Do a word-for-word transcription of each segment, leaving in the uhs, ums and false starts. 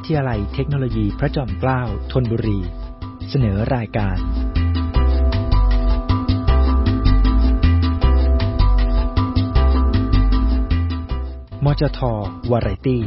ทยาลัยเทคโนโลยีพระจอมเกล้าธนบุรีเสนอรายการมจท.วาไรตี้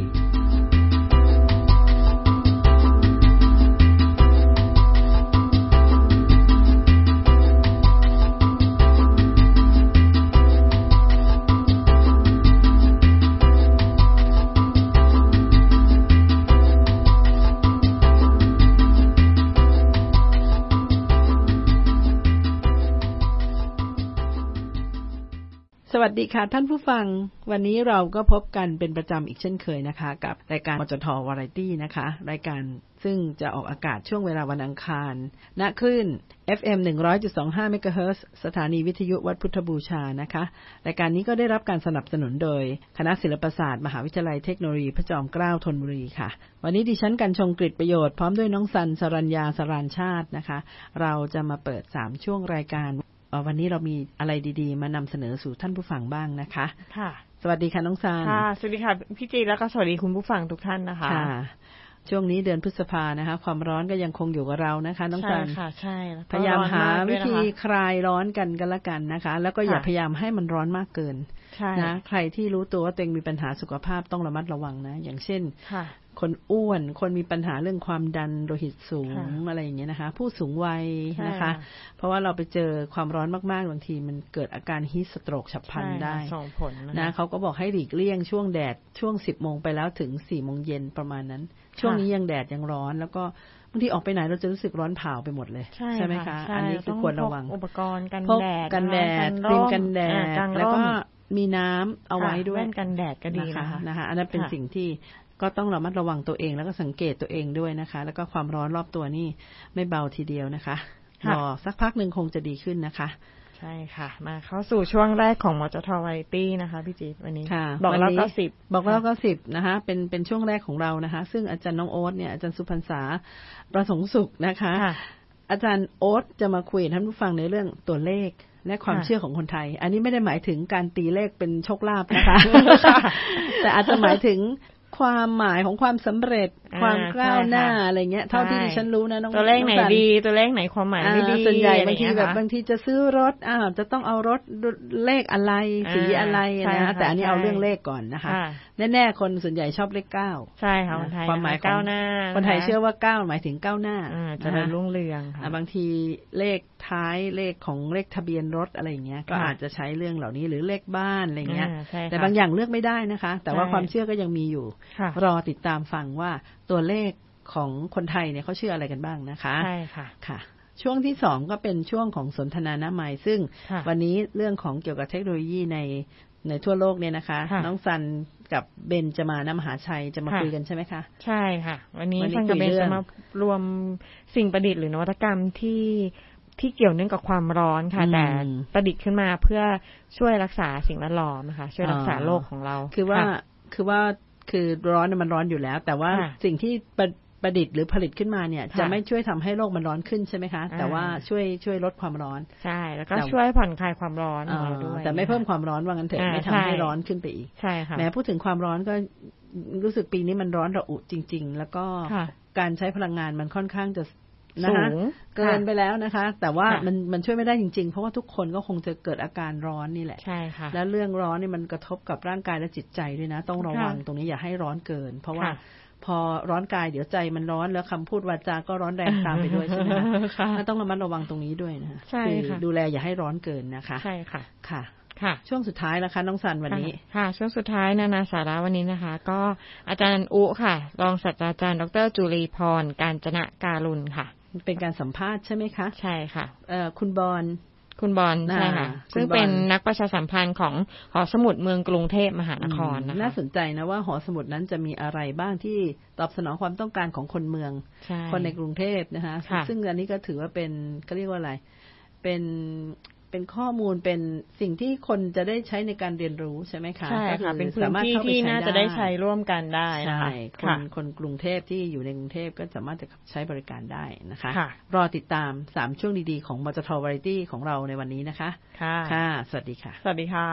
สวัสดีค่ะท่านผู้ฟังวันนี้เราก็พบกันเป็นประจำอีกเช่นเคยนะคะกับรายการมจท.วาไรตี้นะคะรายการซึ่งจะออกอากาศช่วงเวลาวันอังคารณคลื่น เอฟ เอ็ม หนึ่งร้อยจุดสองห้า เมกะเฮิรตซ์สถานีวิทยุวัดพุทธบูชานะคะรายการนี้ก็ได้รับการสนับสนุนโดยคณะศิลปศาสตร์มหาวิทยาลัยเทคโนโลยีพระจอมเกล้าธนบุรีค่ะวันนี้ดิฉันกัญชงกฤษประโยชน์พร้อมด้วยน้องสันสรัญญาสรานชาตินะคะเราจะมาเปิดสามช่วงรายการวันนี้เรามีอะไรดีๆมานำเสนอสู่ท่านผู้ฟังบ้างนะคะค่ะสวัสดีค่ะน้องซานค่ะสวัสดีค่ะพี่จีแล้วก็สวัสดีคุณผู้ฟังทุกท่านนะคะค่ะช่วงนี้เดือนพฤษภานะคะความร้อนก็ยังคงอยู่กับเรานะคะน้องซานใช่ค่ะใช่พยายามหาวิธีคลายร้อนกันกันละกันนะคะแล้วก็อย่าพยายามให้มันร้อนมากเกินนะใครที่รู้ตัวว่าตัวเองมีปัญหาสุขภาพต้องระมัดระวังนะอย่างเช่นคนอ้วนคนมีปัญหาเรื่องความดันโลหิตสูงอะไรอย่างเงี้ยนะคะผู้สูงวัยนะคะเพราะว่าเราไปเจอความร้อนมากๆบางทีมันเกิดอาการฮีทสโตรกฉับพลันได้ส่งผลนะเขาก็บอกให้หลีกเลี่ยงช่วงแดดช่วงสิบโมงไปแล้วถึงสี่โมงเย็นประมาณนั้นช่วงนี้ยังแดดยังร้อนแล้วก็บางทีออกไปไหนเราจะรู้สึกร้อนเผาไปหมดเลยใช่ไหมคะอันนี้คือควรระวังอุปกรณ์กันแดดกันแดดครีมกันแดดแล้วก็มีน้ำเอาไว้ด้วยแว่นกันแดดก็ดีนะคะนะคะอันนั้นเป็นสิ่งที่ก็ต้องระมัดระวังตัวเองแล้วก็สังเกตตัวเองด้วยนะคะแล้วก็ความร้อนรอบตัวนี่ไม่เบาทีเดียวนะคะรอสักพักนึงคงจะดีขึ้นนะคะใช่ค่ะมาเข้าสู่ช่วงแรกของมจท.วาไรตี้นะคะพี่จี๊ดวันนี้บอกแล้วก็สิบบอกแล้วก็สิบนะคะเป็นเป็นช่วงแรกของเรานะคะซึ่งอาจารย์น้องโอ๊ตเนี่ยอาจารย์สุพรรษาประสงค์สุขนะคะอาจารย์โอ๊ตจะมาคุยกับท่านผู้ฟังในเรื่องตัวเลขและความเชื่อของคนไทยอันนี้ไม่ได้หมายถึงการตีเลขเป็นโชคลาภนะคะ แต่อาจจะหมายถึงความหมายของความสำเร็จความก้าวหน้าอะไรเงี้ยเท่าที่ดิฉันรู้นะน้องตัวเลขไหนดีตัวเลขไหนความหมายไม่ดีส่วนใหญ่บางทีแบบบางทีจะซื้อรถอ้าวจะต้องเอารถเลขอะไรสีอะไรนะแต่อันนี้เอาเรื่องเลขก่อนนะคะแน่ๆคนส่วนใหญ่ชอบเลขเก้าใช่ค่ะคนไทยความหมายก้าวหน้าคนไทยเชื่อว่าเก้าหมายถึงก้าวหน้าจะเป็นรุ่งเรืองบางทีเลขท้ายเลขของเลขทะเบียนรถอะไรอย่างเงี้ยก็อาจจะใช้เรื่องเหล่านี้หรือเลขบ้านอะไรเงี้ยแต่บางอย่างเลือกไม่ได้นะคะแต่ว่าความเชื่อก็ยังมีอยู่รอติดตามฟังว่าตัวเลขของคนไทยเนี่ยเขาเชื่ออะไรกันบ้างนะคะใช่ค่ะค่ะช่วงที่สองก็เป็นช่วงของสนทนาหน้าไมค์ซึ่งวันนี้เรื่องของเกี่ยวกับเทคโนโลยีในในทั่วโลกเนี่ยนะคะน้องซันกับเบนจะมาน้ำมหาชัยจะมาคุยกันใช่ไหมคะใช่ค่ะวันนี้ซันกับเบนจะมารวมสิ่งประดิษฐ์หรือนวัตกรรมที่ที่เกี่ยวเนื่องกับความร้อนค่ะแต่ประดิษฐ์ขึ้นมาเพื่อช่วยรักษาสิ่งแวดล้อมนะคะช่วยรักษาโลกของเราคือว่าคือว่าคือร้อนมันร้อนอยู่แล้วแต่ว่าสิ่งที่ประดิษฐ์หรือผลิตขึ้นมาเนี่ยจะไม่ช่วยทำให้โลกมันร้อนขึ้นใช่ไหมคะแต่ว่าช่วยช่วยลดความร้อนใช่แล้วก็ช่วยผ่อนคลายความร้อนของเราด้วยแต่ไม่เพิ่มความร้อนว่างั้นเถอะไม่ทำให้ร้อนขึ้นไปอีกใช่ค่ะแม้พูดถึงความร้อนก็รู้สึกปีนี้มันร้อนระอุจริงๆแล้วก็การใช้พลังงานมันค่อนข้างจะนะคะเกินไปแล้วนะคะแต่ว่ามันมันช่วยไม่ได้จริงๆเพราะว่าทุกคนก็คงจะเกิดอาการร้อนนี่แหละใช่ค่ะแล้วเรื่องร้อนนี่มันกระทบกับร่างกายและจิตใจด้วยนะต้องระวังตรงนี้อย่าให้ร้อนเกินเพราะว่าพอร้อนกายเดี๋ยวใจมันร้อนแล้วคำพูดวาจาก็ร้อนแรงตามไปด้วยใช่ไหมคะต้องระมัดระวังตรงนี้ด้วยนะคือดูแลอย่าให้ร้อนเกินนะคะใช่ค่ะค่ะค่ะช่วงสุดท้ายแล้วคะน้องสันวันนี้ค่ะช่วงสุดท้ายนานาสาระวันนี้นะคะก็อาจารย์อุค่ะรองศาสตราจารย์ดร.จุลีพรกาญจนการุณค่ะเป็นการสัมภาษณ์ใช่ไหมคะใช่ค่ะเอ่อคุณบอลคุณบอลใช่ค่ะซึ่งเป็นนักประชาสัมพันธ์ของหอสมุดเมืองกรุงเทพมหานครนะคะน่าสนใจนะว่าหอสมุดนั้นจะมีอะไรบ้างที่ตอบสนองความต้องการของคนเมืองคนในกรุงเทพนะคะซึ่งอันนี้ก็ถือว่าเป็นเขาเรียกว่าอะไรเป็นเป็นข้อมูลเป็นสิ่งที่คนจะได้ใช้ในการเรียนรู้ใช่ไหมคะใช่ค่ะเป็นพื้นที่ที่น่าจะได้ใช้ร่วมกันได้นะคะคนคนกรุงเทพที่อยู่ในกรุงเทพก็สามารถจะใช้บริการได้นะคะรอติดตามสามช่วงดีๆของมจท.วาไรตี้ของเราในวันนี้นะคะค่ะค่ะสวัสดีค่ะสวัสดีค่ะ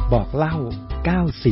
บอกเล่าเก้าสิบ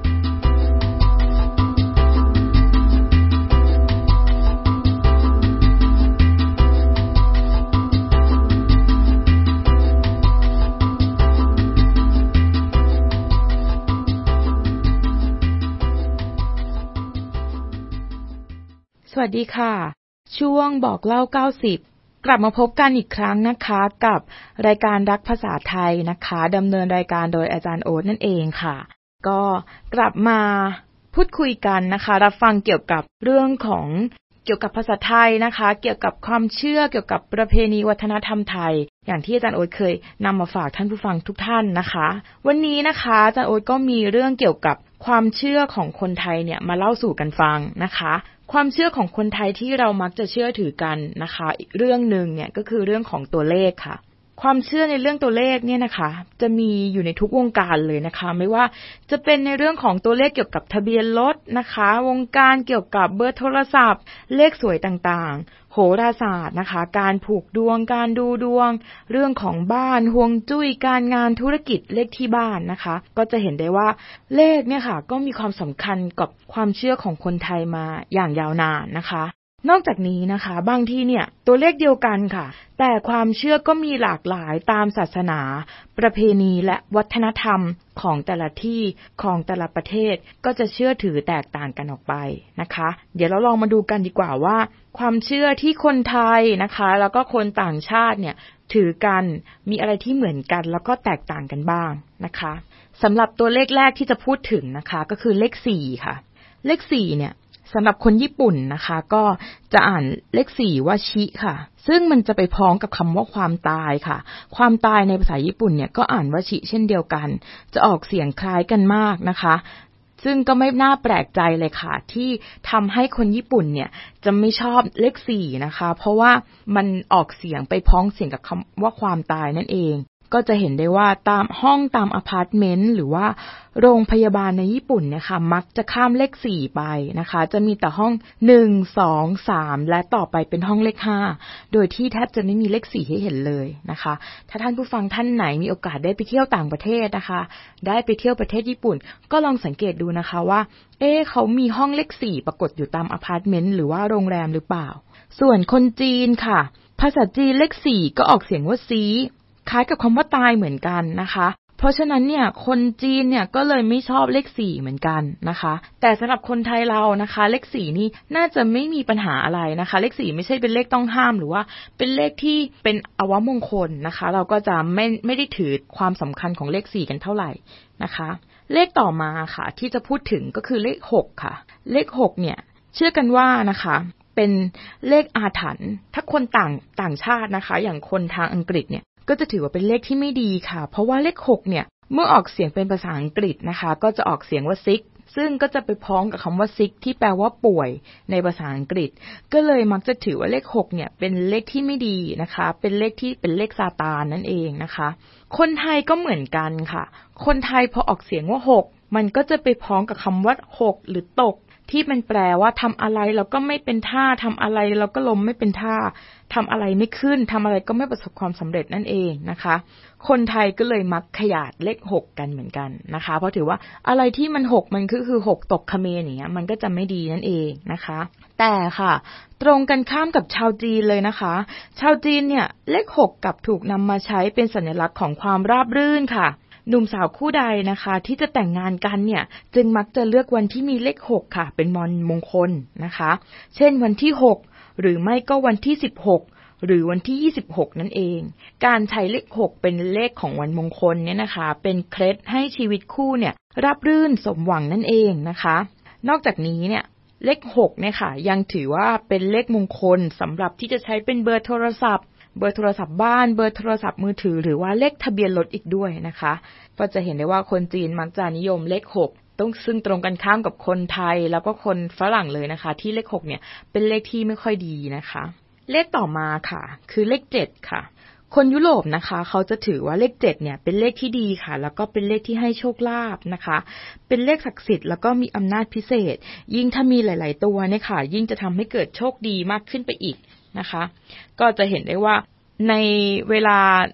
สวัสดีค่ะช่วงบอกเล่าเก้าสิบกลับมาพบกันอีกครั้งนะคะกับรายการรักภาษาไทยนะคะดำเนินรายการโดยอาจารย์โอ๊ตนั่นเองค่ะก็กลับมาพูดคุยกันนะคะรับฟังเกี่ยวกับเรื่องของเกี่ยวกับภาษาไทยนะคะเกี่ยวกับความเชื่อเกี่ยวกับประเพณีวัฒนธรรมไทยอย่างที่อาจารย์โอ๊ตเคยนำมาฝากท่านผู้ฟังทุกท่านนะคะวันนี้นะคะอาจารย์โอ๊ตก็มีเรื่องเกี่ยวกับความเชื่อของคนไทยเนี่ยมาเล่าสู่กันฟังนะคะความเชื่อของคนไทยที่เรามักจะเชื่อถือกันนะคะอีกเรื่องนึงเนี่ยก็คือเรื่องของตัวเลขค่ะความเชื่อในเรื่องตัวเลขเนี่ยนะคะจะมีอยู่ในทุกวงการเลยนะคะไม่ว่าจะเป็นในเรื่องของตัวเลขเกี่ยวกับทะเบียนรถนะคะวงการเกี่ยวกับเบอร์โทรศัพท์เลขสวยต่างๆโหราศาสตร์นะคะการผูกดวงการดูดวงเรื่องของบ้านฮวงจุ้ยการงานธุรกิจเลขที่บ้านนะคะก็จะเห็นได้ว่าเลขเนี่ยค่ะก็มีความสำคัญกับความเชื่อของคนไทยมาอย่างยาวนานนะคะนอกจากนี้นะคะบางทีเนี่ยตัวเลขเดียวกันค่ะแต่ความเชื่อก็มีหลากหลายตามศาสนาประเพณีและวัฒนธรรมของแต่ละที่ของแต่ละประเทศก็จะเชื่อถือแตกต่างกันออกไปนะคะเดี๋ยวเราลองมาดูกันดีกว่าว่าความเชื่อที่คนไทยนะคะแล้วก็คนต่างชาติเนี่ยถือกันมีอะไรที่เหมือนกันแล้วก็แตกต่างกันบ้างนะคะสำหรับตัวเลขแรกที่จะพูดถึงนะคะก็คือเลขสี่ค่ะเลขสี่เนี่ยสำหรับคนญี่ปุ่นนะคะก็จะอ่านเลขสี่ว่าชิค่ะซึ่งมันจะไปพ้องกับคำว่าความตายค่ะความตายในภาษาญี่ปุ่นเนี่ยก็อ่านว่าชิเช่นเดียวกันจะออกเสียงคล้ายกันมากนะคะซึ่งก็ไม่น่าแปลกใจเลยค่ะที่ทำให้คนญี่ปุ่นเนี่ยจะไม่ชอบเลขสี่นะคะเพราะว่ามันออกเสียงไปพ้องเสียงกับคำว่าความตายนั่นเองก็จะเห็นได้ว่าตามห้องตามอพาร์ตเมนต์หรือว่าโรงพยาบาลในญี่ปุ่นเนี่ยค่ะมักจะข้ามเลขสี่ไปนะคะจะมีแต่ห้องหนึ่ง สอง สามและต่อไปเป็นห้องเลขห้าโดยที่แทบจะไม่มีเลขสี่ให้เห็นเลยนะคะถ้าท่านผู้ฟังท่านไหนมีโอกาสได้ไปเที่ยวต่างประเทศนะคะได้ไปเที่ยวประเทศญี่ปุ่นก็ลองสังเกตดูนะคะว่าเอ๊ะเขามีห้องเลขสี่ปรากฏอยู่ตามอพาร์ตเมนต์หรือว่าโรงแรมหรือเปล่าส่วนคนจีนค่ะภาษาจีนเลขสี่ก็ออกเสียงว่าซีคล้ายกับคำว่าตายเหมือนกันนะคะเพราะฉะนั้นเนี่ยคนจีนเนี่ยก็เลยไม่ชอบเลขสี่เหมือนกันนะคะแต่สำหรับคนไทยเรานะคะเลขสี่นี่น่าจะไม่มีปัญหาอะไรนะคะเลขสี่ไม่ใช่เป็นเลขต้องห้ามหรือว่าเป็นเลขที่เป็นอวมงคลนะคะเราก็จะไม่ไม่ได้ถือความสำคัญของเลขสี่กันเท่าไหร่นะคะเลขต่อมาค่ะที่จะพูดถึงก็คือเลขหกค่ะเลขหกเนี่ยเชื่อกันว่านะคะเป็นเลขอาถรรพ์ถ้าคนต่างต่างชาตินะคะอย่างคนทางอังกฤษเนี่ยก็จะถือว่าเป็นเลขที่ไม่ดีค่ะเพราะว่าเลขหกเนี่ยเมื่อออกเสียงเป็นภาษาอังกฤษนะคะก็จะออกเสียงว่า sick ซึ่งก็จะไปพ้องกับคำว่า sick ที่แปลว่าป่วยในภาษาอังกฤษก็เลยมักจะถือว่าเลขหกเนี่ยเป็นเลขที่ไม่ดีนะคะเป็นเลขที่เป็นเลขซาตานนั่นเองนะคะคนไทยก็เหมือนกันค่ะคนไทยพอออกเสียงว่าหกมันก็จะไปพ้องกับคำว่าหกหรือตกที่มันแปลว่าทำอะไรเราก็ไม่เป็นท่าทำอะไรเราก็ล้มไม่เป็นท่าทำอะไรไม่ขึ้นทำอะไรก็ไม่ประสบความสำเร็จนั่นเองนะคะคนไทยก็เลยมักขยาดเลขหกกันเหมือนกันนะคะเพราะถือว่าอะไรที่มันหกมันก็คือหกตกเขมรอย่างเงี้ยมันก็จะไม่ดีนั่นเองนะคะแต่ค่ะตรงกันข้ามกับชาวจีนเลยนะคะชาวจีนเนี่ยเลขหกกลับถูกนำมาใช้เป็นสัญลักษณ์ของความราบรื่นค่ะหนุ่มสาวคู่ใดนะคะที่จะแต่งงานกันเนี่ยจึงมักจะเลือกวันที่มีเลขหกค่ะเป็นวันมงคลนะคะเช่นวันที่หกหรือไม่ก็วันที่สิบหกหรือวันที่ยี่สิบหกนั่นเองการใช้เลขหกเป็นเลขของวันมงคลเนี่ยนะคะเป็นเคล็ดให้ชีวิตคู่เนี่ยราบรื่นสมหวังนั่นเองนะคะนอกจากนี้เนี่ยเลขหกเนี่ยค่ะยังถือว่าเป็นเลขมงคลสำหรับที่จะใช้เป็นเบอร์โทรศัพท์เบอร์โทรศัพท์บ้านเบอร์โทรศัพท์มือถือหรือว่าเลขทะเบียนรถอีกด้วยนะคะก็จะเห็นได้ว่าคนจีนมักจะนิยมเลขหกต้องซึ่งตรงกันข้ามกับคนไทยแล้วก็คนฝรั่งเลยนะคะที่เลขหกเนี่ยเป็นเลขที่ไม่ค่อยดีนะคะเลขต่อมาค่ะคือเลขเจ็ดค่ะคนยุโรปนะคะเขาจะถือว่าเลขเจ็ดเนี่ยเป็นเลขที่ดีค่ะแล้วก็เป็นเลขที่ให้โชคลาภนะคะเป็นเลขศักดิ์สิทธิ์แล้วก็มีอำนาจพิเศษยิ่งถ้ามีหลายๆตัวเนี่ยค่ะยิ่งจะทำให้เกิดโชคดีมากขึ้นไปอีกนะคะก็จะเห็นได้ว่าในเวลา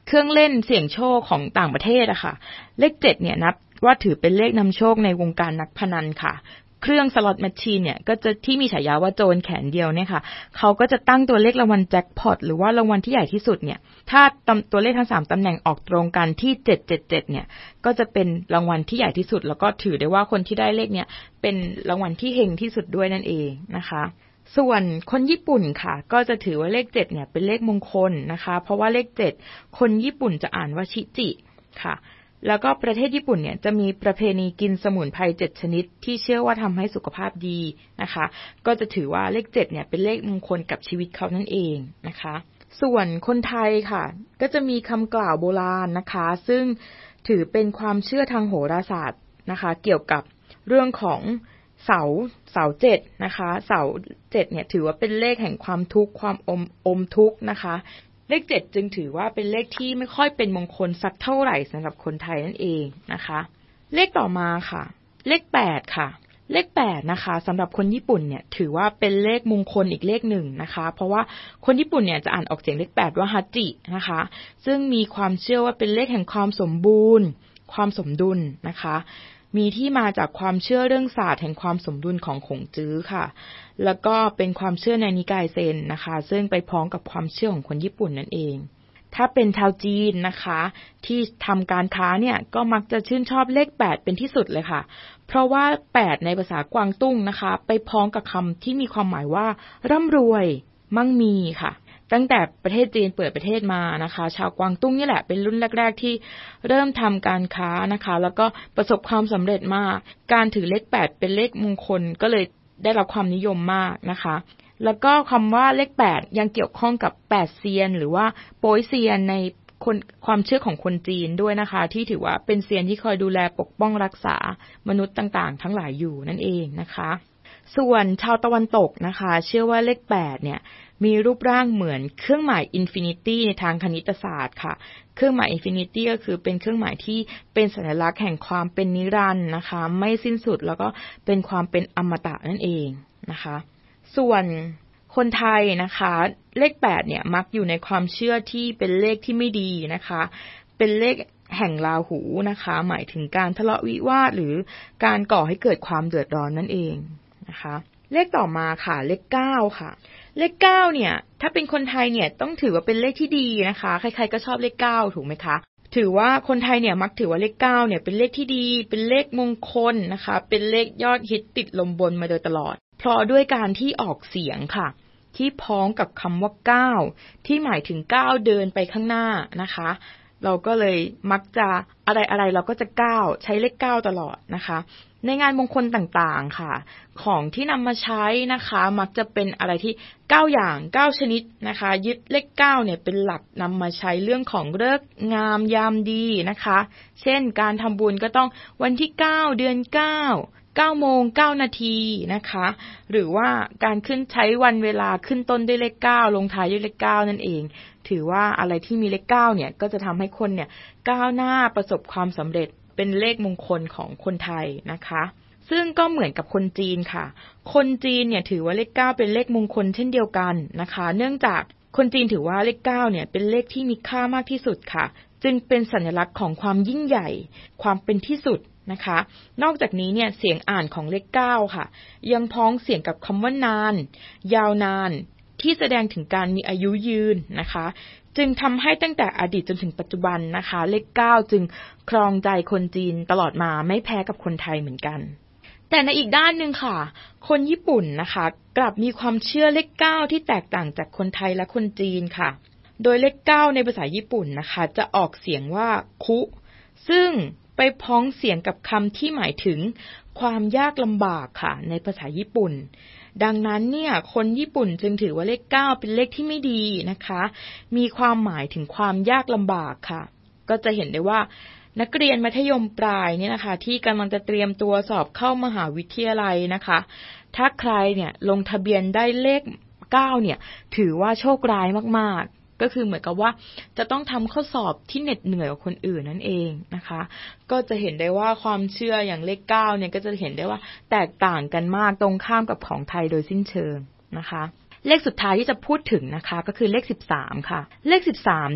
เครื่องเล่นเสี่ยงโชคของต่างประเทศอะค่ะเลขเจ็ดเนี่ยนับว่าถือเป็นเลขนำโชคในวงการนักพนันค่ะเครื่องสล็อตแมชชีนเนี่ยก็จะที่มีฉายาว่าโจรแขนเดียวเนี่ยค่ะเขาก็จะตั้งตัวเลขรางวัลแจ็คพอตหรือว่ารางวัลที่ใหญ่ที่สุดเนี่ยถ้าตัวเลขทั้งสามตำแหน่งออกตรงกันที่เจ็ดเจ็ดเจ็ดเนี่ยก็จะเป็นรางวัลที่ใหญ่ที่สุดแล้วก็ถือได้ว่าคนที่ได้เลขเนี่ยเป็นรางวัลที่เฮงที่สุดด้วยนั่นเองนะคะส่วนคนญี่ปุ่นค่ะก็จะถือว่าเลขเจ็ดเนี่ยเป็นเลขมงคลนะคะเพราะว่าเลขเจ็ดคนญี่ปุ่นจะอ่านว่าชิจิค่ะแล้วก็ประเทศญี่ปุ่นเนี่ยจะมีประเพณีกินสมุนไพรเจ็ดชนิดที่เชื่อว่าทำให้สุขภาพดีนะคะก็จะถือว่าเลขเจ็ดเนี่ยเป็นเลขมงคลกับชีวิตเขานั่นเองนะคะส่วนคนไทยค่ะก็จะมีคำกล่าวโบราณนะคะซึ่งถือเป็นความเชื่อทางโหราศาสตร์นะคะเกี่ยวกับเรื่องของเสาเสาเจ็ดนะคะเสาเจ็ดเนี่ยถือว่าเป็นเลขแห่งความทุกข์ความอมอมทุกข์นะคะเลขเจ็ดจึงถือว่าเป็นเลขที่ไม่ค่อยเป็นมงคลสักเท่าไหร่สำหรับคนไทยนั่นเองนะคะเลขต่อมาค่ะเลขแปดค่ะเลขแปดนะคะสำหรับคนญี่ปุ่นเนี่ยถือว่าเป็นเลขมงคลอีกเลขหนึ่งนะคะเพราะว่าคนญี่ปุ่นเนี่ยจะอ่านออกเสียงเลขแปดว่าฮัจินะคะซึ่งมีความเชื่อว่าเป็นเลขแห่งความสมบูรณ์ความสมดุลนะคะมีที่มาจากความเชื่อเรื่องศาสตร์แห่งความสมดุลของขงจื้อค่ะแล้วก็เป็นความเชื่อในนิกายเซนนะคะซึ่งไปพ้องกับความเชื่อของคนญี่ปุ่นนั่นเองถ้าเป็นชาวจีนนะคะที่ทำการค้าเนี่ยก็มักจะชื่นชอบเลขแปดเป็นที่สุดเลยค่ะเพราะว่าแปดในภาษากวางตุ้งนะคะไปพ้องกับคำที่มีความหมายว่าร่ำรวยมั่งมีค่ะตั้งแต่ประเทศจีนเปิดประเทศมานะคะชาวกวางตุ้งนี่แหละเป็นรุ่นแรกๆที่เริ่มทำการค้านะคะแล้วก็ประสบความสำเร็จมากการถือเลขแปดเป็นเลขมงคลก็เลยได้รับความนิยมมากนะคะแล้วก็คำว่าเลขแปดยังเกี่ยวข้องกับแปดเซียนหรือว่าโป๊ยเซียนในคนความเชื่อของคนจีนด้วยนะคะที่ถือว่าเป็นเซียนที่คอยดูแลปกป้องรักษามนุษย์ต่างๆทั้งหลายอยู่นั่นเองนะคะส่วนชาวตะวันตกนะคะเชื่อว่าเลขแปดเนี่ยมีรูปร่างเหมือนเครื่องหมายอินฟินิตี้ในทางคณิตศาสตร์ค่ะเครื่องหมายอินฟินิตี้ก็คือเป็นเครื่องหมายที่เป็นสัญลักษณ์แห่งความเป็นนิรันดร์นะคะไม่สิ้นสุดแล้วก็เป็นความเป็นอมตะนั่นเองนะคะส่วนคนไทยนะคะเลขแปดเนี่ยมักอยู่ในความเชื่อที่เป็นเลขที่ไม่ดีนะคะเป็นเลขแห่งราหูนะคะหมายถึงการทะเลาะวิวาทหรือการก่อให้เกิดความเดือดร้อนนั่นเองนะคะเลขต่อมาค่ะเลขเก้าค่ะเลขเก้าเนี่ยถ้าเป็นคนไทยเนี่ยต้องถือว่าเป็นเลขที่ดีนะคะใครๆก็ชอบเลขเก้าถูกไหมคะถือว่าคนไทยเนี่ยมักถือว่าเลขเก้าเนี่ยเป็นเลขที่ดีเป็นเลขมงคลนะคะเป็นเลขยอดฮิตติดลมบนมาโดยตลอดเพราะด้วยการที่ออกเสียงค่ะที่พ้องกับคำว่าเก้าที่หมายถึงก้าวเดินไปข้างหน้านะคะเราก็เลยมักจะอะไรๆเราก็จะก้าวใช้เลขเก้าตลอดนะคะในงานมงคลต่างๆค่ะของที่นำมาใช้นะคะมักจะเป็นอะไรที่เก้าอย่างเก้าชนิดนะคะยึดเลขเก้าเนี่ยเป็นหลักนำมาใช้เรื่องของฤกษ์งามยามดีนะคะเช่นการทำบุญก็ต้องวันที่เก้าเดือนเก้าเก้าโมงเก้านาทีนะคะหรือว่าการขึ้นใช้วันเวลาขึ้นต้นด้วยเลขเก้าลงท้ายด้วยเลขเก้านั่นเองถือว่าอะไรที่มีเลขเก้าเนี่ยก็จะทำให้คนเนี่ยก้าวหน้าประสบความสำเร็จเป็นเลขมงคลของคนไทยนะคะซึ่งก็เหมือนกับคนจีนค่ะคนจีนเนี่ยถือว่าเลขเก้าเป็นเลขมงคลเช่นเดียวกันนะคะเนื่องจากคนจีนถือว่าเลขเก้าเนี่ยเป็นเลขที่มีค่ามากที่สุดค่ะจึงเป็นสัญลักษณ์ของความยิ่งใหญ่ความเป็นที่สุดนะคะนอกจากนี้เนี่ยเสียงอ่านของเลขเก้าค่ะยังพ้องเสียงกับคำว่านานยาวนานที่แสดงถึงการมีอายุยืนนะคะจึงทำให้ตั้งแต่อดีตจนถึงปัจจุบันนะคะเลขเก้าจึงครองใจคนจีนตลอดมาไม่แพ้กับคนไทยเหมือนกันแต่ในอีกด้านหนึ่งค่ะคนญี่ปุ่นนะคะกลับมีความเชื่อเลขเก้าที่แตกต่างจากคนไทยและคนจีนค่ะโดยเลขเก้าในภาษาญี่ปุ่นนะคะจะออกเสียงว่าคุซึ่งไปพ้องเสียงกับคำที่หมายถึงความยากลำบากค่ะในภาษาญี่ปุ่นดังนั้นเนี่ยคนญี่ปุ่นจึงถือว่าเลขเก้าเป็นเลขที่ไม่ดีนะคะมีความหมายถึงความยากลำบากค่ะก็จะเห็นได้ว่านักเรียนมัธยมปลายเนี่ยนะคะที่กำลังจะเตรียมตัวสอบเข้ามหาวิทยาลัยนะคะถ้าใครเนี่ยลงทะเบียนได้เลขเก้าเนี่ยถือว่าโชคร้ายมากๆก็คือเหมือนกับว่าจะต้องทำข้อสอบที่เหน็ดเหนื่อยกว่าคนอื่นนั่นเองนะคะก็จะเห็นได้ว่าความเชื่ออย่างเลขเก้าเนี่ยก็จะเห็นได้ว่าแตกต่างกันมากตรงข้ามกับของไทยโดยสิ้นเชิงนะคะเลขสุดท้ายที่จะพูดถึงนะคะก็คือเลขสิบสามค่ะเลขสิบสามเนี่ย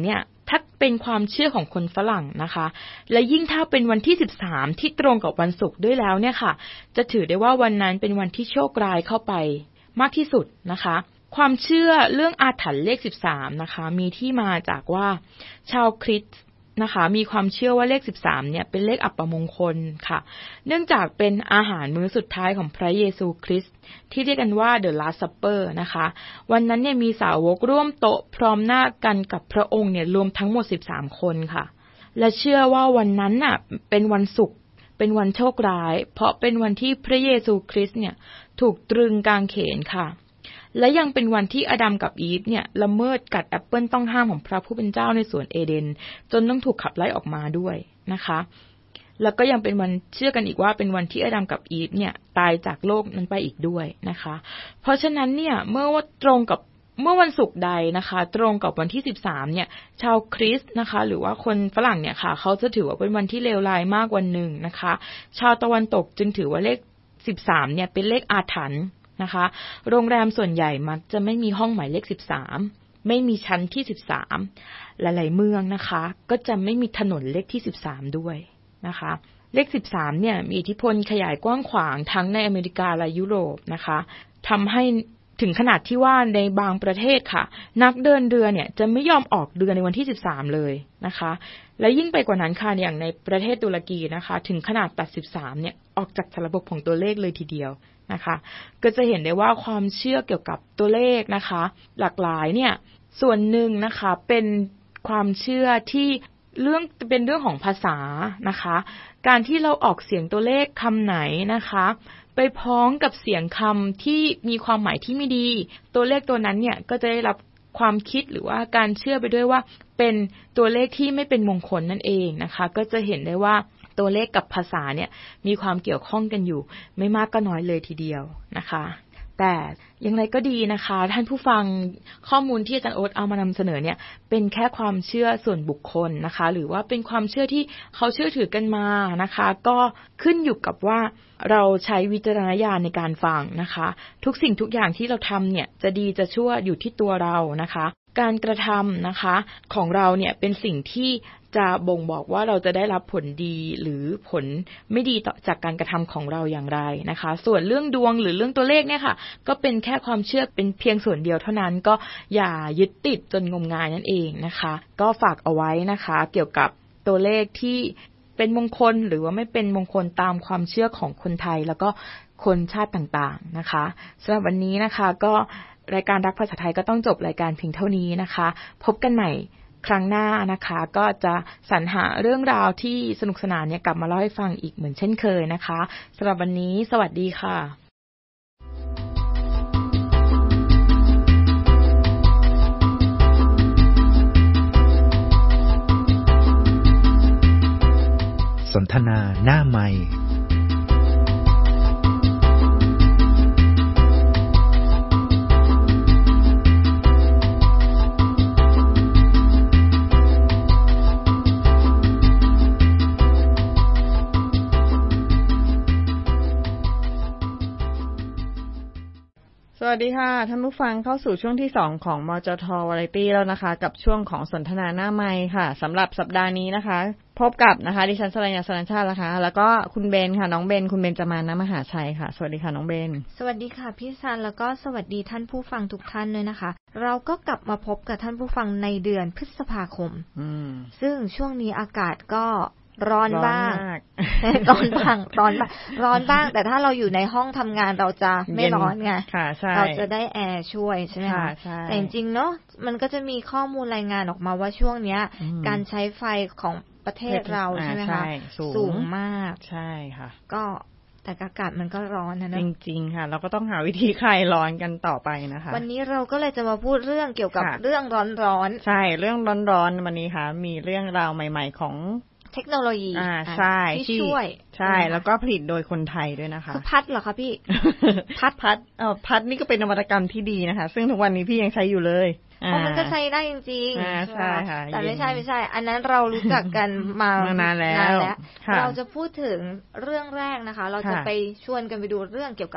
ถ้าเป็นความเชื่อของคนฝรั่งนะคะและยิ่งถ้าเป็นวันที่สิบสามที่ตรงกับวันศุกร์ด้วยแล้วเนี่ยค่ะจะถือได้ว่าวันนั้นเป็นวันที่โชคร้ายเข้าไปมากที่สุดนะคะความเชื่อเรื่องอาถรรพ์เลขสิบสามนะคะมีที่มาจากว่าชาวคริสต์นะคะมีความเชื่อว่าเลขสิบสามเนี่ยเป็นเลขอัปมงคลค่ะเนื่องจากเป็นอาหารมื้อสุดท้ายของพระเยซูคริสต์ที่เรียกกันว่า The Last Supper นะคะวันนั้นเนี่ยมีสาวกร่วมโต๊ะพร้อมหน้ากันกับพระองค์เนี่ยรวมทั้งหมดสิบสามคนค่ะและเชื่อว่าวันนั้นน่ะเป็นวันศุกร์เป็นวันโชคร้ายเพราะเป็นวันที่พระเยซูคริสต์เนี่ยถูกตรึงกางเขนค่ะและยังเป็นวันที่อาดัมกับอีฟเนี่ยละเมิดกัดแอปเปิลต้องห้ามของพระผู้เป็นเจ้าในสวนเอเดนจนต้องถูกขับไล่ออกมาด้วยนะคะแล้วก็ยังเป็นวันเชื่อกันอีกว่าเป็นวันที่อาดัมกับอีฟเนี่ยตายจากโลกนั้นไปอีกด้วยนะคะเพราะฉะนั้นเนี่ยเมื่อว่าตรงกับเมื่อวันศุกร์ใดนะคะตรงกับวันที่สิบสามเนี่ยชาวคริสต์นะคะหรือว่าคนฝรั่งเนี่ยค่ะเขาจะถือว่าเป็นวันที่เลวร้ายมากวันหนึ่งนะคะชาวตะวันตกจึงถือว่าเลขสิบสามเนี่ยเป็นเลขอาถรรพ์นะคะโรงแรมส่วนใหญ่มักจะไม่มีห้องหมายเลขสิบสามไม่มีชั้นที่สิบสามหลายๆเมืองนะคะก็จะไม่มีถนนเลขที่สิบสามด้วยนะคะเลขสิบสามเนี่ยมีอิทธิพลขยายกว้างขวางทั้งในอเมริกาและยุโรปนะคะทำให้ถึงขนาดที่ว่าในบางประเทศค่ะนักเดินเรือเนี่ยจะไม่ยอมออกเรือในวันที่สิบสามเลยนะคะและยิ่งไปกว่านั้นค่ะอย่างในประเทศตุรกีนะคะถึงขนาดตัดสิบสามเนี่ยออกจากระบบของตัวเลขเลยทีเดียวนะคะก็จะเห็นได้ว่าความเชื่อเกี่ยวกับตัวเลขนะคะหลากหลายเนี่ยส่วนหนึ่งนะคะเป็นความเชื่อที่เรื่องเป็นเรื่องของภาษานะคะการที่เราออกเสียงตัวเลขคำไหนนะคะไปพ้องกับเสียงคำที่มีความหมายที่ไม่ดีตัวเลขตัวนั้นเนี่ยก็จะได้รับความคิดหรือว่าการเชื่อไปด้วยว่าเป็นตัวเลขที่ไม่เป็นมงคลนั่นเองนะคะก็จะเห็นได้ว่าตัวเลขกับภาษาเนี่ยมีความเกี่ยวข้องกันอยู่ไม่มากก็น้อยเลยทีเดียวนะคะแต่อย่างไรก็ดีนะคะท่านผู้ฟังข้อมูลที่อาจารย์โอ๊ตเอามานำเสนอเนี่ยเป็นแค่ความเชื่อส่วนบุคคลนะคะหรือว่าเป็นความเชื่อที่เขาเชื่อถือกันมานะคะก็ขึ้นอยู่กับว่าเราใช้วิจารณญาณในการฟังนะคะทุกสิ่งทุกอย่างที่เราทำเนี่ยจะดีจะชั่วอยู่ที่ตัวเรานะคะการกระทำนะคะของเราเนี่ยเป็นสิ่งที่จะบ่งบอกว่าเราจะได้รับผลดีหรือผลไม่ดีต่อจากการกระทำของเราอย่างไรนะคะส่วนเรื่องดวงหรือเรื่องตัวเลขเนี่ยค่ะก็เป็นแค่ความเชื่อเป็นเพียงส่วนเดียวเท่านั้นก็อย่ายึดติดจนงมงายนั่นเองนะคะก็ฝากเอาไว้นะคะเกี่ยวกับตัวเลขที่เป็นมงคลหรือว่าไม่เป็นมงคลตามความเชื่อของคนไทยแล้วก็คนชาติต่างๆนะคะสำหรับวันนี้นะคะก็รายการรักภาษาไทยก็ต้องจบรายการเพียงเท่านี้นะคะพบกันใหม่ครั้งหน้านะคะก็จะสรรหาเรื่องราวที่สนุกสนานเนี่ยกลับมาเล่าให้ฟังอีกเหมือนเช่นเคยนะคะสำหรับวันนี้สวัสดีค่ะสนทนาหน้าไมค์สวัสดีค่ะท่านผู้ฟังเข้าสู่ช่วงที่สองของมจท Variety แล้วนะคะกับช่วงของสนทนาหน้าไมค์ค่ะสำหรับสัปดาห์นี้นะคะพบกับนะคะดิฉันสรัญญา สรัญชาตินะคะแล้วก็คุณเบนค่ะน้องเบนคุณเบนจามาน มหาชัยค่ะสวัสดีค่ะน้องเบนสวัสดีค่ะพี่ซันแล้วก็สวัสดีท่านผู้ฟังทุกท่านเลยนะคะเราก็กลับมาพบกับท่านผู้ฟังในเดือนพฤษภาคมซึ่งช่วงนี้อากาศก็ร้อนบ้างร้อนบ้างร้อนบ้างร้อนบ้างแต่ถ้าเราอยู่ในห้องทำงานเราจะไม่ร้อนไงเราจะได้แอร์ช่วยใช่ไหมคะแต่จริงๆเนาะมันก็จะมีข้อมูลรายงานออกมาว่าช่วงนี้การใช้ไฟของประเทศเราใช่ไหมคะสูงมากใช่ค่ะก็แต่อากาศมันก็ร้อนนะจริงๆค่ะเราก็ต้องหาวิธีคลายร้อนกันต่อไปนะคะวันนี้เราก็เลยจะมาพูดเรื่องเกี่ยวกับเรื่องร้อนๆใช่เรื่องร้อนๆวันนี้ค่ะมีเรื่องราวใหม่ๆของเทคโนโลยีอ่าใช่ที่ช่วยใช่แล้วก็ผลิตโดยคนไทยด้วยนะคะคือพัดเหรอคะพี่พัดพัดเอ่อพัดนี่ก็เป็นนวัตกรรมที่ดีนะคะซึ่งทุกวันนี้พี่ยังใช้อยู่เลยเพราะมันก็ใช้ได้จริงๆใช่ค่ะแต่ไม่ใช่ไม่ใช่อันนั้นเรารู้จักกันมานานแล้วเราจะพูดถึงเรื่องแรกนะคะเราจะไปชวนกันไปดูเรื่องเกี่ยวกับ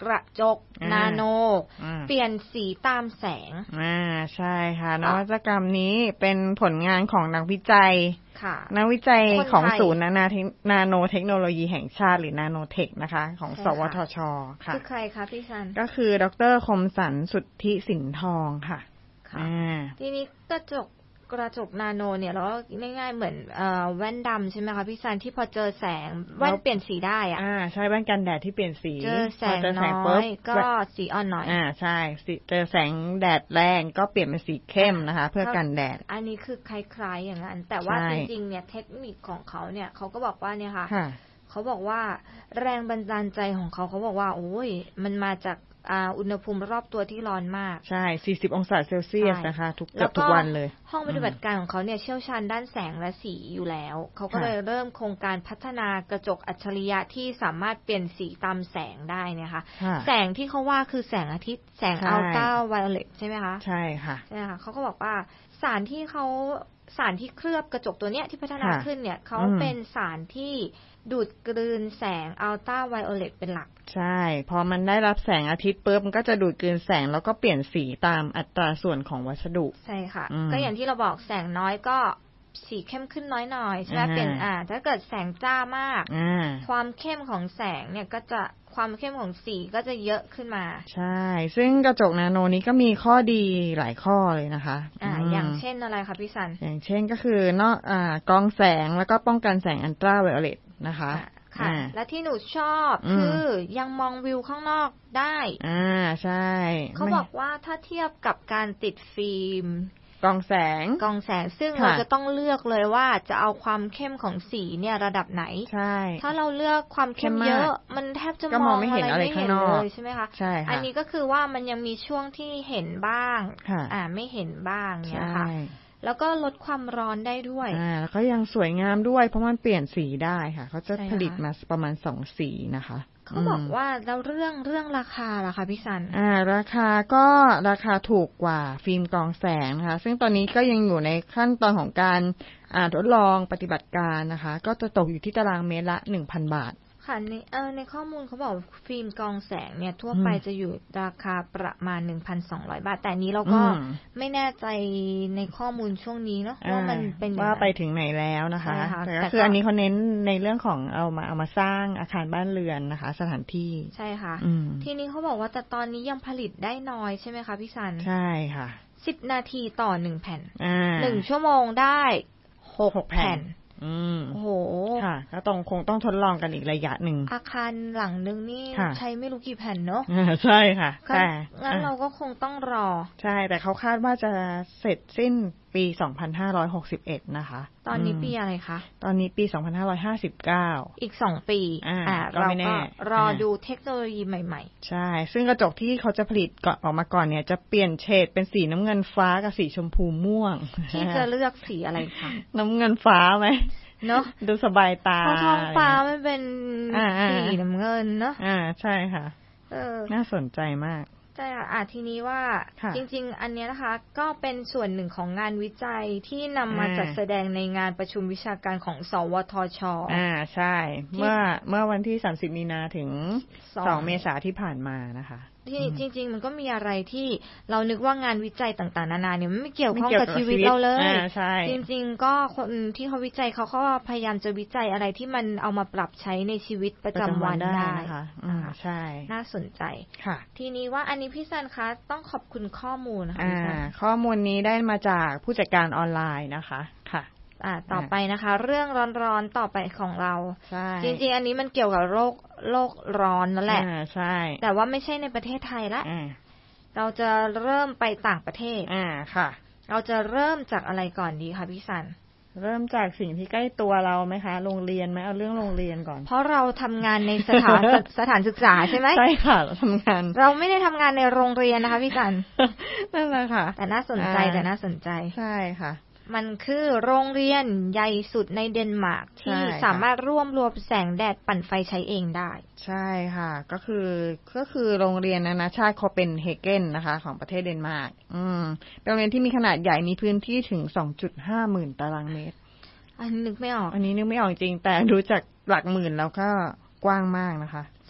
กระจกนาโนเปลี่ยนสีตามแสงอ่าใช่ค่ะนวัตกรรมนี้เป็นผลงานของนักวิจัยนักวิจัยของศูนย์นาโนเทคโนโลยีแห่งชาติหรือนาโนเทคนะคะของสวทช.ค่ะคือใครคะพี่ซันก็คือดร.คมสันต์สุทธิสินทองค่ะอ่าทีนี้กระจกกระจกนาโนเนี่ยเราง่ายๆเหมือนเอ่อแว่นดำใช่ไหมคะพี่ซันที่พอเจอแสงแว่นเปลี่ยนสีได้อ่ะอ่าใช่แว่นกันแดดที่เปลี่ยนสีเจอแสงน้อยก็สีอ่อนหน่อยอ่าใช่เจอแสงแดดแรงก็เปลี่ยนเป็นสีเข้มนะคะเพื่อกันแดดอันนี้คือคล้ายๆอย่างนั้นแต่ว่าจริงๆเนี่ยเทคนิคของเขาเนี่ยเขาก็บอกว่าเนี่ยค่ะเขาบอกว่าแรงบันดาลใจของเขาเขาบอกว่าโอ้ยมันมาจากอุณหภูมิรอบตัวที่ร้อนมากใช่สี่สิบองศาเซลเซียสนะคะทุกเกือบทุกวันเลยห้องปฏิบัติการของเขาเนี่ยเชี่ยวชาญด้านแสงและสีอยู่แล้วเขาก็เลยเริ่มโครงการพัฒนากระจกอัจฉริยะที่สามารถเปลี่ยนสีตามแสงได้เนี่ยค่ะแสงที่เขาว่าคือแสงอาทิตย์แสงอัลตราไวโอเลตใช่ไหมคะใช่ค่ะใช่ค่ะเขาก็บอกว่าสารที่เขาสารที่เคลือบกระจกตัวเนี้ยที่พัฒนาขึ้นเนี่ยเขาเป็นสารที่ดูดกลืนแสงอัลตราไวโอเลตเป็นหลักใช่พอมันได้รับแสงอาทิตย์ปุ๊บมันก็จะดูดกลืนแสงแล้วก็เปลี่ยนสีตามอัตราส่วนของวัสดุใช่ค่ะก็อย่างที่เราบอกแสงน้อยก็สีเข้มขึ้นน้อยหน่อยใช่ไหมเป็นอ่าถ้าเกิดแสงจ้ามากความเข้มของแสงเนี่ยก็จะความเข้มของสีก็จะเยอะขึ้นมาใช่ซึ่งกระจกนาโนนี้ก็มีข้อดีหลายข้อเลยนะคะอ่าอย่างเช่นอะไรคะพี่สันอย่างเช่นก็คือนอกอ่ากรองแสงแล้วก็ป้องกันแสงอัลตราไวโอเลตนะคะค่ะและที่หนูชอบคือยังมองวิวข้างนอกได้อ่าใช่เขาบอกว่าถ้าเทียบกับการติดฟิล์มกรองแสงกรองแสงซึ่งเราจะต้องเลือกเลยว่าจะเอาความเข้มของสีเนี่ยระดับไหนใช่ถ้าเราเลือกความเข้มเยอะมันแทบจะมองไม่เห็นอะไรข้างนอกใช่ไหมคะใช่อันนี้ก็คือว่ามันยังมีช่วงที่เห็นบ้างอ่าไม่เห็นบ้างเนี่ยค่ะแล้วก็ลดความร้อนได้ด้วยอ่าแล้วก็ยังสวยงามด้วยเพราะมันเปลี่ยนสีได้ค่ะเขาจะผลิตมาประมาณสองสีนะคะเขาบอกว่าแล้วเรื่องเรื่องราคาล่ะคะพี่สันอ่าราคาก็ราคาถูกกว่าฟิล์มกรองแสงนะคะซึ่งตอนนี้ก็ยังอยู่ในขั้นตอนของการอ่าทดลองปฏิบัติการนะคะก็จะตกอยู่ที่ตารางเมตรละ หนึ่งพัน บาทค่ะในเออในข้อมูลเขาบอกฟิล์มกรองแสงเนี่ยทั่วไปจะอยู่ราคาประมาณ หนึ่งพันสองร้อย บาทแต่นี้เราก็ไม่แน่ใจในข้อมูลช่วงนี้เนาะว่ามันเป็นว่าไปถึงไหนแล้วนะคะแต่ก็คืออันนี้เขาเน้นในเรื่องของเอามาเอามาสร้างอาคารบ้านเรือนนะคะสถานที่ใช่ค่ะทีนี้เขาบอกว่าแต่ตอนนี้ยังผลิตได้น้อยใช่ไหมคะพี่สันใช่ค่ะสิบนาทีต่อหนึ่งแผ่นหนึ่งชั่วโมงได้หกแผ่นอืมโอ้โหค่ะแล้วต้องคงต้องทดลองกันอีกระยะหนึ่งอาคารหลังนึงนี่ใช้ไม่รู้กี่แผ่นเนาะใช่ค่ะแต่งั้นเราก็คงต้องรอใช่แต่เขาคาดว่าจะเสร็จสิ้นปีสองพันห้าร้อยหกสิบเอ็ดนะคะตอนนี้ปีอะไรคะตอนนี้ปีสองพันห้าร้อยห้าสิบเก้าอีกสองปีอ่าเราก็รอดูเทคโนโลยีใหม่ๆใช่ซึ่งกระจกที่เขาจะผลิตก่อนออกมาก่อนเนี่ยจะเปลี่ยนเฉดเป็นสีน้ำเงินฟ้ากับสีชมพูม่วงที่จะเลือกสีอะไรคะน้ำเงินฟ้าไหมเนาะดูสบายตาเพราะท้องฟ้ามันเป็นสีน้ำเงินเนาะอ่าใช่ค่ะเออน่าสนใจมากใช่ค่ะอ่ะทีนี้ว่าจริงๆอันนี้นะคะก็เป็นส่วนหนึ่งของงานวิจัยที่นำมาจัดแสดงในงานประชุมวิชาการของสวทช. อ่าใช่เมื่อเมื่อวันที่สามสิบมีนาถึงสองเมษายนที่ผ่านมานะคะที่จริงๆมันก็มีอะไรที่เรานึกว่างานวิจัยต่างๆนานาเนี่ยมันไม่เกี่ยวข้องกับชีวิตเราเลยจริงๆก็คนที่เขาวิจัยเขาก็พยายามจะวิจัยอะไรที่มันเอามาปรับใช้ในชีวิตประจำวันได้นะคะใช่น่าสนใจค่ะทีนี้ว่าอันนี้พี่ซันคะต้องขอบคุณข้อมูลนะคะพี่ซันข้อมูลนี้ได้มาจากผู้จัดการออนไลน์นะคะค่ะอ่าต่อไปนะคะเรื่องร้อนๆต่อไปของเราจริงๆอันนี้มันเกี่ยวกับโรคโลกร้อนนั่นแหละใช่แต่ว่าไม่ใช่ในประเทศไทยละเราจะเริ่มไปต่างประเทศอ่าค่ะเราจะเริ่มจากอะไรก่อนดีคะพี่สันเริ่มจากสิ่งที่ใกล้ตัวเราไหมคะโรงเรียนไหมเอาเรื่องโรงเรียนก่อนเพราะเราทำงานในสถานสถานศึกษาใช่ไหมใช่ค่ะเราทำงานเราไม่ได้ทำงานในโรงเรียนนะคะพี่สันนั่นแหละค่ะแต่น่าสนใจแต่น่าสนใจใช่ค่ะมันคือโรงเรียนใหญ่สุดในเดนมาร์กที่สามารถร่วมรวมแสงแดดปั่นไฟใช้เองได้ใช่ค่ะก็คือก็คือโรงเรียนนานาชาติโคเปนเฮเกนนะคะของประเทศเดนมาร์กอืมเป็นโรงเรียนที่มีขนาดใหญ่มีพื้นที่ถึง สองจุดห้า หมื่นตารางเมตรอันนึกไม่ออกอันนี้นึกไม่ออกจริงแต่ดูจากหลักหมื่นแล้วก็กว้างมากนะคะแส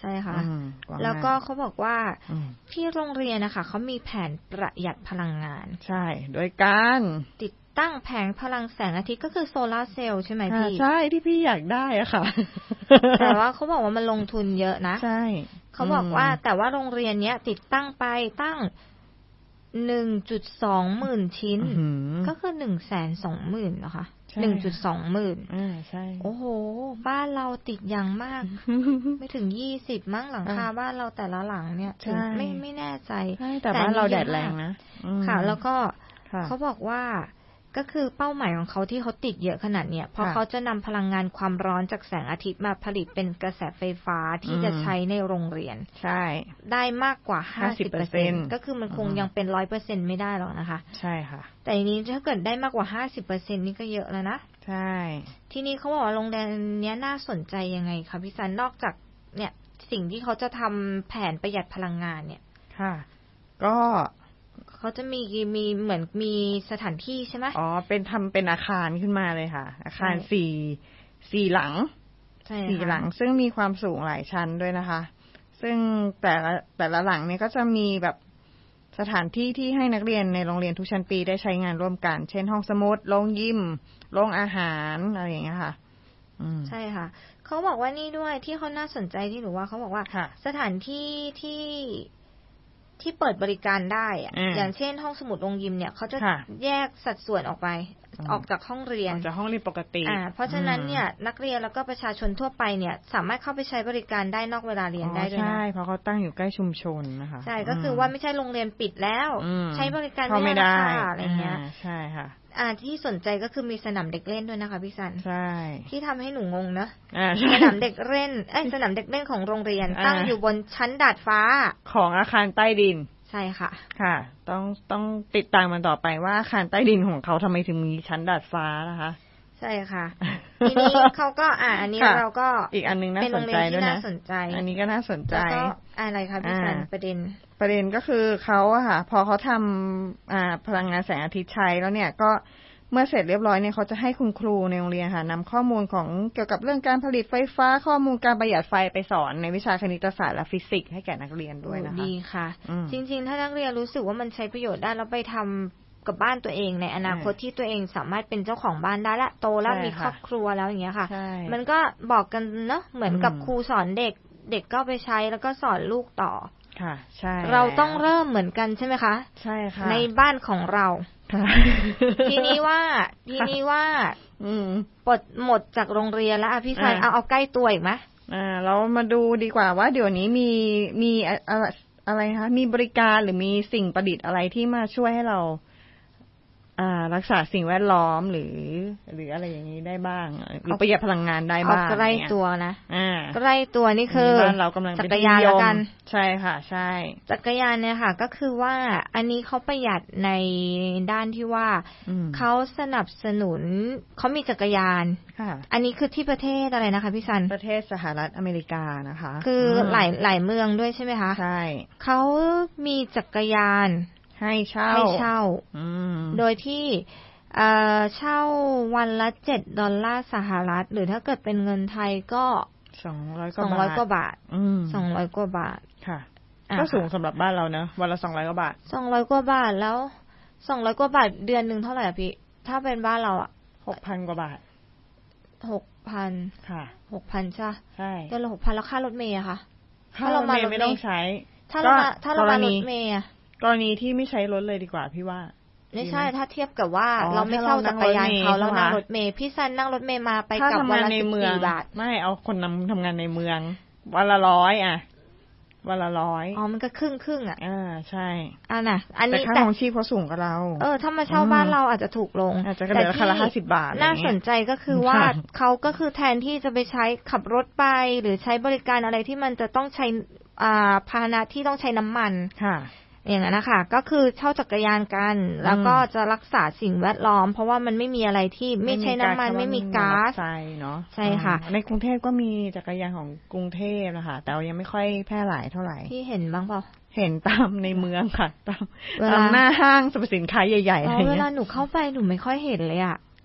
ใช่ค่ะแล้วก็เขาบอกว่าที่โรงเรียนนะคะเขามีแผนประหยัดพลังงานใช่โดยการติดตั้งแผงพลังแสงอาทิตย์ก็คือโซลาร์เซลล์ใช่ไหมพี่ใช่ที่พี่อยากได้อะค่ะแต่ว่าเขาบอกว่ามันลงทุนเยอะนะใช่เขาบอกว่าแต่ว่าโรงเรียนเนี้ยติดตั้งไปตั้ง หนึ่งจุดสองหมื่น ชิ้นก็คือ หนึ่งแสนสองหมื่น นะคะ หนึ่งจุดสองหมื่นอ่าใช่โอ้โหบ้านเราติดอย่างมาก ไม่ถึงยี่สิบมั้งหลังคาบ้านเราแต่ละหลังเนี่ยถึงไม่ไม่แน่ใจแต่บ้านเราแดดแรงนะค่ะแล้วก็เขาบอกว่าก็คือเป้าหมายของเขาที่เขาติดเยอะขนาดเนี้ยเพราะเขาจะนำพลังงานความร้อนจากแสงอาทิตย์มาผลิตเป็นกระแสไฟฟ้าที่จะใช้ในโรงเรียนใช่ได้มากกว่า ห้าสิบเปอร์เซ็นต์ ก็คือมันคงยังเป็น ร้อยเปอร์เซ็นต์ ไม่ได้หรอกนะคะใช่ค่ะแต่อันนี้ถ้าเกิดได้มากกว่า ห้าสิบเปอร์เซ็นต์ นี่ก็เยอะแล้วนะใช่ทีนี้เขาบอกว่าโรงเรียนเนี้ยน่าสนใจยังไงคะพี่ซันนอกจากเนี่ยสิ่งที่เขาจะทำแผนประหยัดพลังงานเนี่ยค่ะก็เขาจะมีมีเหมือนมีสถานที่ใช่ไหมอ๋อเป็นทำเป็นอาคารขึ้นมาเลยค่ะอาคารสี่สี่หลังสี่หลังซึ่งมีความสูงหลายชั้นด้วยนะคะซึ่งแต่ละแต่ละหลังเนี่ยก็จะมีแบบสถานที่ที่ให้นักเรียนในโรงเรียนทุกชั้นปีได้ใช้งานร่วมกันเช่นห้องสมุดโรงยิมโรงอาหารอะไรอย่างเงี้ยค่ะใช่ค่ะเขาบอกว่านี่ด้วยที่เขาน่าสนใจที่หนูว่าเขาบอกว่าสถานที่ที่ที่เปิดบริการได้อะอย่างเช่นห้องสมุดโรงยิมเนี่ยเขาจะแยกสัดส่วนออกไปออกจากห้องเรียนออกจากห้องเรียนปกติอ่าเพราะฉะนั้นเนี่ยนักเรียนแล้วก็ประชาชนทั่วไปเนี่ยสามารถเข้าไปใช้บริการได้นอกเวลาเรียนได้ด้วยนะใช่เพราะเขาตั้งอยู่ใกล้ชุมชนนะคะใช่ก็คือว่าไม่ใช่โรงเรียนปิดแล้วใช้บริการไม่ได้อะไรเงี้ยใช่ค่ะอ่าที่สนใจก็คือมีสนามเด็กเล่นด้วยนะคะพี่ซันใช่ที่ทำให้หนูงงเนอะสนามเด็กเล่นเอ้ยสนามเด็กเล่นของโรงเรียนตั้งอยู่บนชั้นดาดฟ้าของอาคารใต้ดินใช่ค่ะค่ะต้องต้องติดตามมันต่อไปว่าอาคารใต้ดินของเขาทำไมถึงมีชั้นดาดฟ้านะคะใช่ค่ะทีนี้เขาก็อ่าอันนี้เราก็อีกอันนึงน่าสนใจด้วยนะอันนี้ก็น่าสนใจแล้วก็อะไรคะพี่ซันประเด็นประเด็นก็คือเขาอะค่ะพอเขาทำอ่าพลังงานแสงอาทิตย์ใช้แล้วเนี่ยก็เมื่อเสร็จเรียบร้อยเนี่ยเขาจะให้คุณครูในโรงเรียนค่ะนำข้อมูลของเกี่ยวกับเรื่องการผลิตไฟฟ้าข้อมูลการประหยัดไฟไปสอนในวิชาคณิตศาสตร์และฟิสิกส์ให้แก่นักเรียนด้วยนะคะดีค่ะจริงๆถ้านักเรียนรู้สึกว่ามันใช้ประโยชน์ได้แล้วไปทำกับบ้านตัวเองในอนาคตที่ตัวเองสามารถเป็นเจ้าของบ้านได้ละโตแล้วมีครอบครัวแล้วอย่างเงี้ยค่ะมันก็บอกกันเนาะเหมือนกับครูสอนเด็กเด็กก็ไปใช้แล้วก็สอนลูกต่อค่ะใช่เราต้องเริ่มเหมือนกันใช่ไหมคะใช่ค่ะในบ้านของเราทีนี้ว่าทีนี้ว่าปลดหมดจากโรงเรียนแล้วอ่ะพี่ซันเอาเอาใกล้ตัวอีกไหมอ่าเรามาดูดีกว่าว่าเดี๋ยวนี้มีมีอะไรคะมีบริการหรือมีสิ่งประดิษฐ์อะไรที่มาช่วยให้เราอ่ารักษาสิ่งแวดล้อมหรือหรืออะไรอย่างนี้ได้บ้างหรือประหยัดพลังงานได้บ้างใกล้ตัวนะอ่าใกล้ตัวนี่คือเรากำลังจักรยานแล้วกันใช่ค่ะใช่จักรยานเนี่ยค่ะก็คือว่าอันนี้เขาประหยัดในด้านที่ว่าเขาสนับสนุนเขามีจักรยานค่ะอันนี้คือที่ประเทศอะไรนะคะพี่ซันประเทศสหรัฐอเมริกานะคะคือหลายหลายเมืองด้วยใช่ไหมคะใช่เขามีจักรยานให้เช่าให้เช่าโดยที่เช่าวันละเจ็ดดอลลาร์สหรัฐหรือถ้าเกิดเป็นเงินไทยก็สองร้อยสองร้อยกว่าบาทสองร้อยกว่าบาทค่ะก็สูงสำหรับบ้านเราเนอะวันละสองร้อยกว่าบาทสองร้อยกว่าบาทแล้วสองร้อยกว่าบาทเดือนหนึ่งเท่าไหร่พี่ถ้าเป็นบ้านเราอ่ะหกพันกว่าบาทหกพันค่ะหกพันใช่ใช่เดือนละหกพันแล้วค่ารถเมล์อะค่ะค่ารถเมล์ไม่ต้องใช้ถ้าเราถ้าเรามารถเมล์กรณีที่ไม่ใช้รถเลยดีกว่าพี่ว่าไม่ใช่ถ้าเทียบกับว่าเราไม่เช่าจักรยานเขาแล้วนั่งรถเมล์พี่ซันนั่งรถเมล์มาไปกลับวันละสิบสี่บาทไม่เอาคนนำทำงานในเมืองวันละร้อยอ่ะวันละร้อยอ๋อมันก็ครึ่งครึ่งอ่ะอ่าใช่อ่าน่ะอันนี้แต่ค่าของชีพเขาสูงกว่าเราเออถ้ามาเช่าบ้านเราอาจจะถูกลงอาจจะเหลือคันละห้าสิบบาทน่าสนใจก็คือว่าเขาก็คือแทนที่จะไปใช้ขับรถไปหรือใช้บริการอะไรที่มันจะต้องใช้อ่าพาหนะที่ต้องใช้น้ำมันค่ะอย่างนั้นนะคะก็คือเช่าจักรยานกันแล้วก็จะรักษาสิ่งแวดล้อมเพราะว่ามันไม่มีอะไรที่ไม่ใช้น้ำมันไม่มีก๊าซใช่เนาะใช่ค่ะในกรุงเทพก็มีจักรยานของกรุงเทพนะคะแต่ยังไม่ค่อยแพร่หลายเท่าไหร่ที่เห็นบ้างเปล่าเห็นตามในเมืองค่ะตามตามหน้าห้างสรรพสินค้าใหญ่ๆอะไรเงี้ยเวลาหนูเข้าไปหนูไม่ค่อยเห็นเลยอ่ะ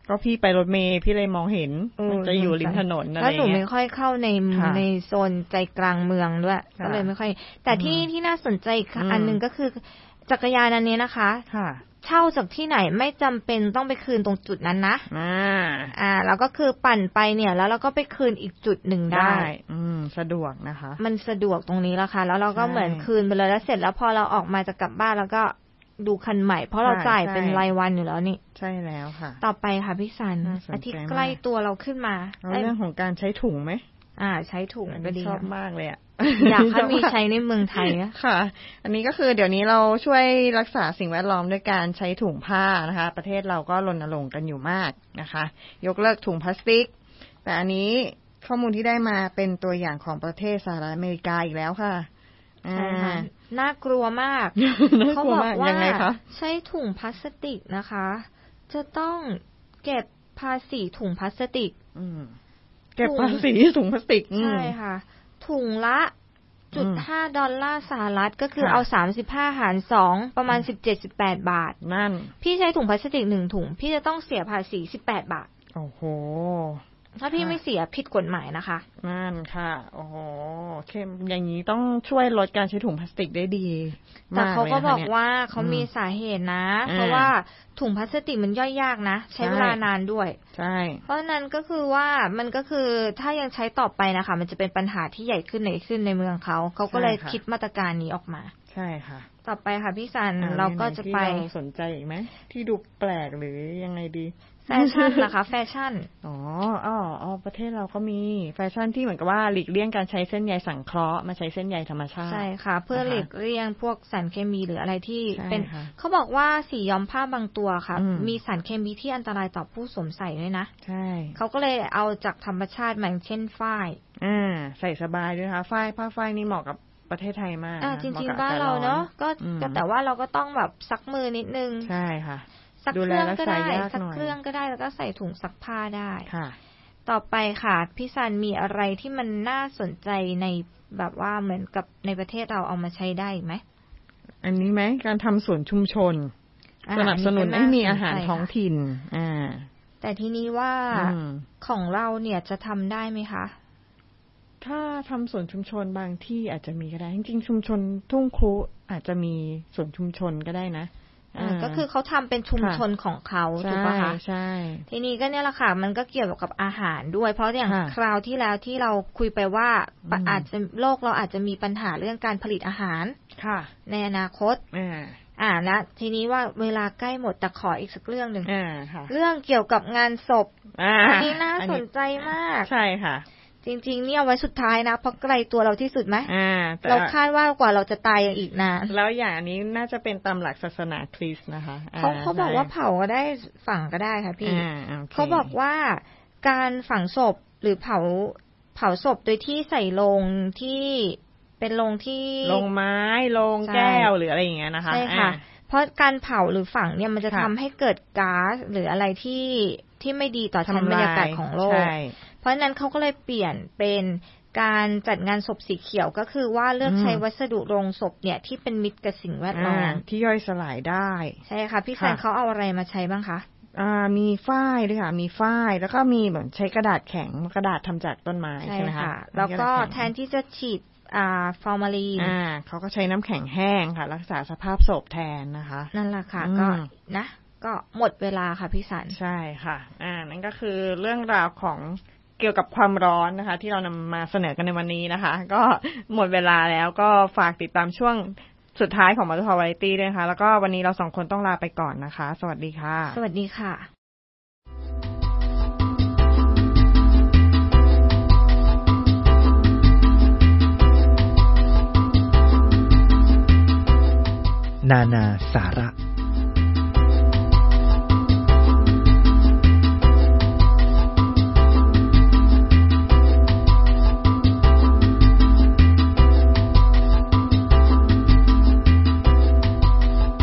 ก็พี่ไปรถเมล์พี่เลยมองเห็นมันจะอยู่ริมถนนอะไรอย่างเงี้ยแล้วหนูไม่ค่อยเข้าในในโซนใจกลางเมืองด้วยก็เลยไม่ค่อยแต่ที่ที่น่าสนใจอีกอันนึงก็คือจักรยานอันนี้นะคะค่ะเช่าจากที่ไหนไม่จำเป็นต้องไปคืนตรงจุดนั้นนะอ่าอ่าแล้วก็คือปั่นไปเนี่ยแล้วเราก็ไปคืนอีกจุดหนึ่งได้อืมสะดวกนะคะมันสะดวกตรงนี้ละค่ะแล้วเราก็เหมือนคืนไปเลยแล้วเสร็จแล้วพอเราออกมาจะกลับบ้านแล้วก็ดูคันใหม่เพราะเราจ่ายเป็นรายวันอยู่แล้วนี่ใช่แล้วค่ะต่อไปค่ะพี่สันอาทิตย์ใกล้ตัวเราขึ้นมาเรื่องของการใช้ถุงไหมอ่าใช้ถุงก็ดีชอบมากเลยอ่ะอยากให้มีใช้ในเมืองไทยค่ะอันนี้ก็คือเดี๋ยวนี้เราช่วยรักษาสิ่งแวดล้อมด้วยการใช้ถุงผ้านะคะประเทศเราก็รณรงค์กันอยู่มากนะคะยกเลิกถุงพลาสติกแต่อันนี้ข้อมูลที่ได้มาเป็นตัวอย่างของประเทศสหรัฐอเมริกาอีกแล้วค่ะใช่ค่ะน่ากลัวมากเขาบอกว่าใช้ถุงพลาสติกนะคะจะต้องเก็บภาษีถุงพลาสติกเก็บภาษีถุงพลาสติกใช่ค่ะถุงละจุดห้าดอลลาร์สหรัฐก็คือเอาสามสิบห้าหารสองประมาณสิบเจ็ดสิบแปดบาทนั่นพี่ใช้ถุงพลาสติกหนึ่งถุงพี่จะต้องเสียภาษีสิบแปดบาทโอ้โหถ้าพี่ไม่เสียผิดกฎหมายนะคะนั่นค่ะโอ้โหเข้มอย่างนี้ต้องช่วยลดการใช้ถุงพลาสติกได้ดีแต่เขาก็บอกว่าเขามีสาเหตุนะเพราะว่าถุงพลาสติกมันย่อยยากนะใช้เวลานานด้วยใช่เพราะนั้นก็คือว่ามันก็คือถ้ายังใช้ต่อไปนะคะมันจะเป็นปัญหาที่ใหญ่ขึ้นในขึ้นในเมืองเขาเขาก็เลยคิดมาตรการนี้ออกมาใช่ค่ะต่อไปค่ะพี่สันเราก็จะไปสนใจอีกไหมที่ดูแปลกหรือยังไงดีแฟชั่นนะคะแฟชั่นอ๋ออ๋ออ๋อประเทศเราก็มีแฟชั่นที่เหมือนกับว่าหลีกเลี่ยงการใช้เส้นใยสังเคราะห์มาใช้เส้นใยธรรมชาติใช่ค่ะเพื่อหลีกเลี่ยงพวกสารเคมีหรืออะไรที่เป็นเขาบอกว่าสีย้อมผ้าบางตัวค่ะมีสารเคมีที่อันตรายต่อผู้สวมใส่ด้วยนะใช่เขาก็เลยเอาจากธรรมชาติมาเช่นฝ้ายอ่าใส่สบายด้วยค่ะฝ้ายผ้าฝ้ายนี่เหมาะกับประเทศไทยมากอ่าจริงๆบ้านเราเนาะก็แต่ว่าเราก็ต้องแบบซักมือนิดนึงใช่ค่ะซักเครื่องก็ได้ซักเครื่องก็ได้แล้วก็ใส่ถุงซักผ้าได้ค่ะต่อไปค่ะพี่ซันมีอะไรที่มันน่าสนใจในแบบว่าเหมือนกับในประเทศเราเอามาใช้ได้ไหมอันนี้ไหมการทำสวนชุมชนสนับสนุนให้มีอาหารท้องถิ่นอ่าแต่ทีนี้ว่าของเราเนี่ยจะทำได้ไหมคะถ้าทำสวนชุมชนบางที่อาจจะมีก็ได้จริงๆชุมชนทุ่งครุอาจจะมีสวนชุมชนก็ได้นะก็คือเขาทำเป็นชุมชนของเขาถูกป่ะคะใช่ทีนี้ก็เนี่ยแหละค่ะมันก็เกี่ยวกับอาหารด้วยเพราะอย่างคราวที่แล้วที่เราคุยไปว่าอาจจะโลกเราอาจจะมีปัญหาเรื่องการผลิตอาหารในอนาคตอ่านะทีนี้ว่าเวลาใกล้หมดแต่ขออีกสักเรื่องหนึ่งเรื่องเกี่ยวกับงานศพอันนี้น่าสนใจมากใช่ค่ะจริงๆเนี่ยไว้สุดท้ายนะเพราะไกลตัวเราที่สุดไหมเราคาดว่ากว่าเราจะตายอย่างอีกนานแล้วอย่างอันนี้น่าจะเป็นตามหลักศาสนาคริสต์นะคะเขาเขาบอกว่าเผาก็ได้ฝังก็ได้ค่ะพี่เขาบอกว่าการฝังศพหรือเผาเผาศพโดยที่ใส่โลงที่เป็นโลงที่โลงไม้โลงแก้วหรืออะไรอย่างเงี้ยนะคะใช่ค่ะเพราะการเผาหรือฝังเนี่ยมันจะทำให้เกิดก๊าซหรืออะไรที่ที่ไม่ดีต่อชั้นบรรยากาศของโลกเพราะฉะนั้นเขาก็เลยเปลี่ยนเป็นการจัดงานศพสีเขียวก็คือว่าเลือกใช้วัสดุโรงศพเนี่ยที่เป็นมิตรกับสิ่งแวดล้อมที่ย่อยสลายได้ใช่ค่ะพี่แซนเขาเอาอะไรมาใช้บ้างคะอ่ามีฝ้ายด้วยค่ะมีฝ้ายแล้วก็มีเหมือนใช้กระดาษแข็งกระดาษทำจากต้นไม้ใช่ไหมคะแล้วก็แทนที่จะฉีดอ่าฟอร์มาลีนอ่าเขาก็ใช้น้ำแข็งแห้งค่ะรักษาสภาพศพแทนนะคะนั่นแหละค่ะก็นะก็หมดเวลาค่ะพี่สันใช่ค่ะอ่านั่นก็คือเรื่องราวของเกี่ยวกับความร้อนนะคะที่เรานำมาเสนอกันในวันนี้นะคะก็หมดเวลาแล้วก็ฝากติดตามช่วงสุดท้ายของมอเตอร์ทอวาไรตี้ด้วยนะคะแล้วก็วันนี้เราสองคนต้องลาไปก่อนนะคะสวัสดีค่ะสวัสดีค่ะนานาสาระ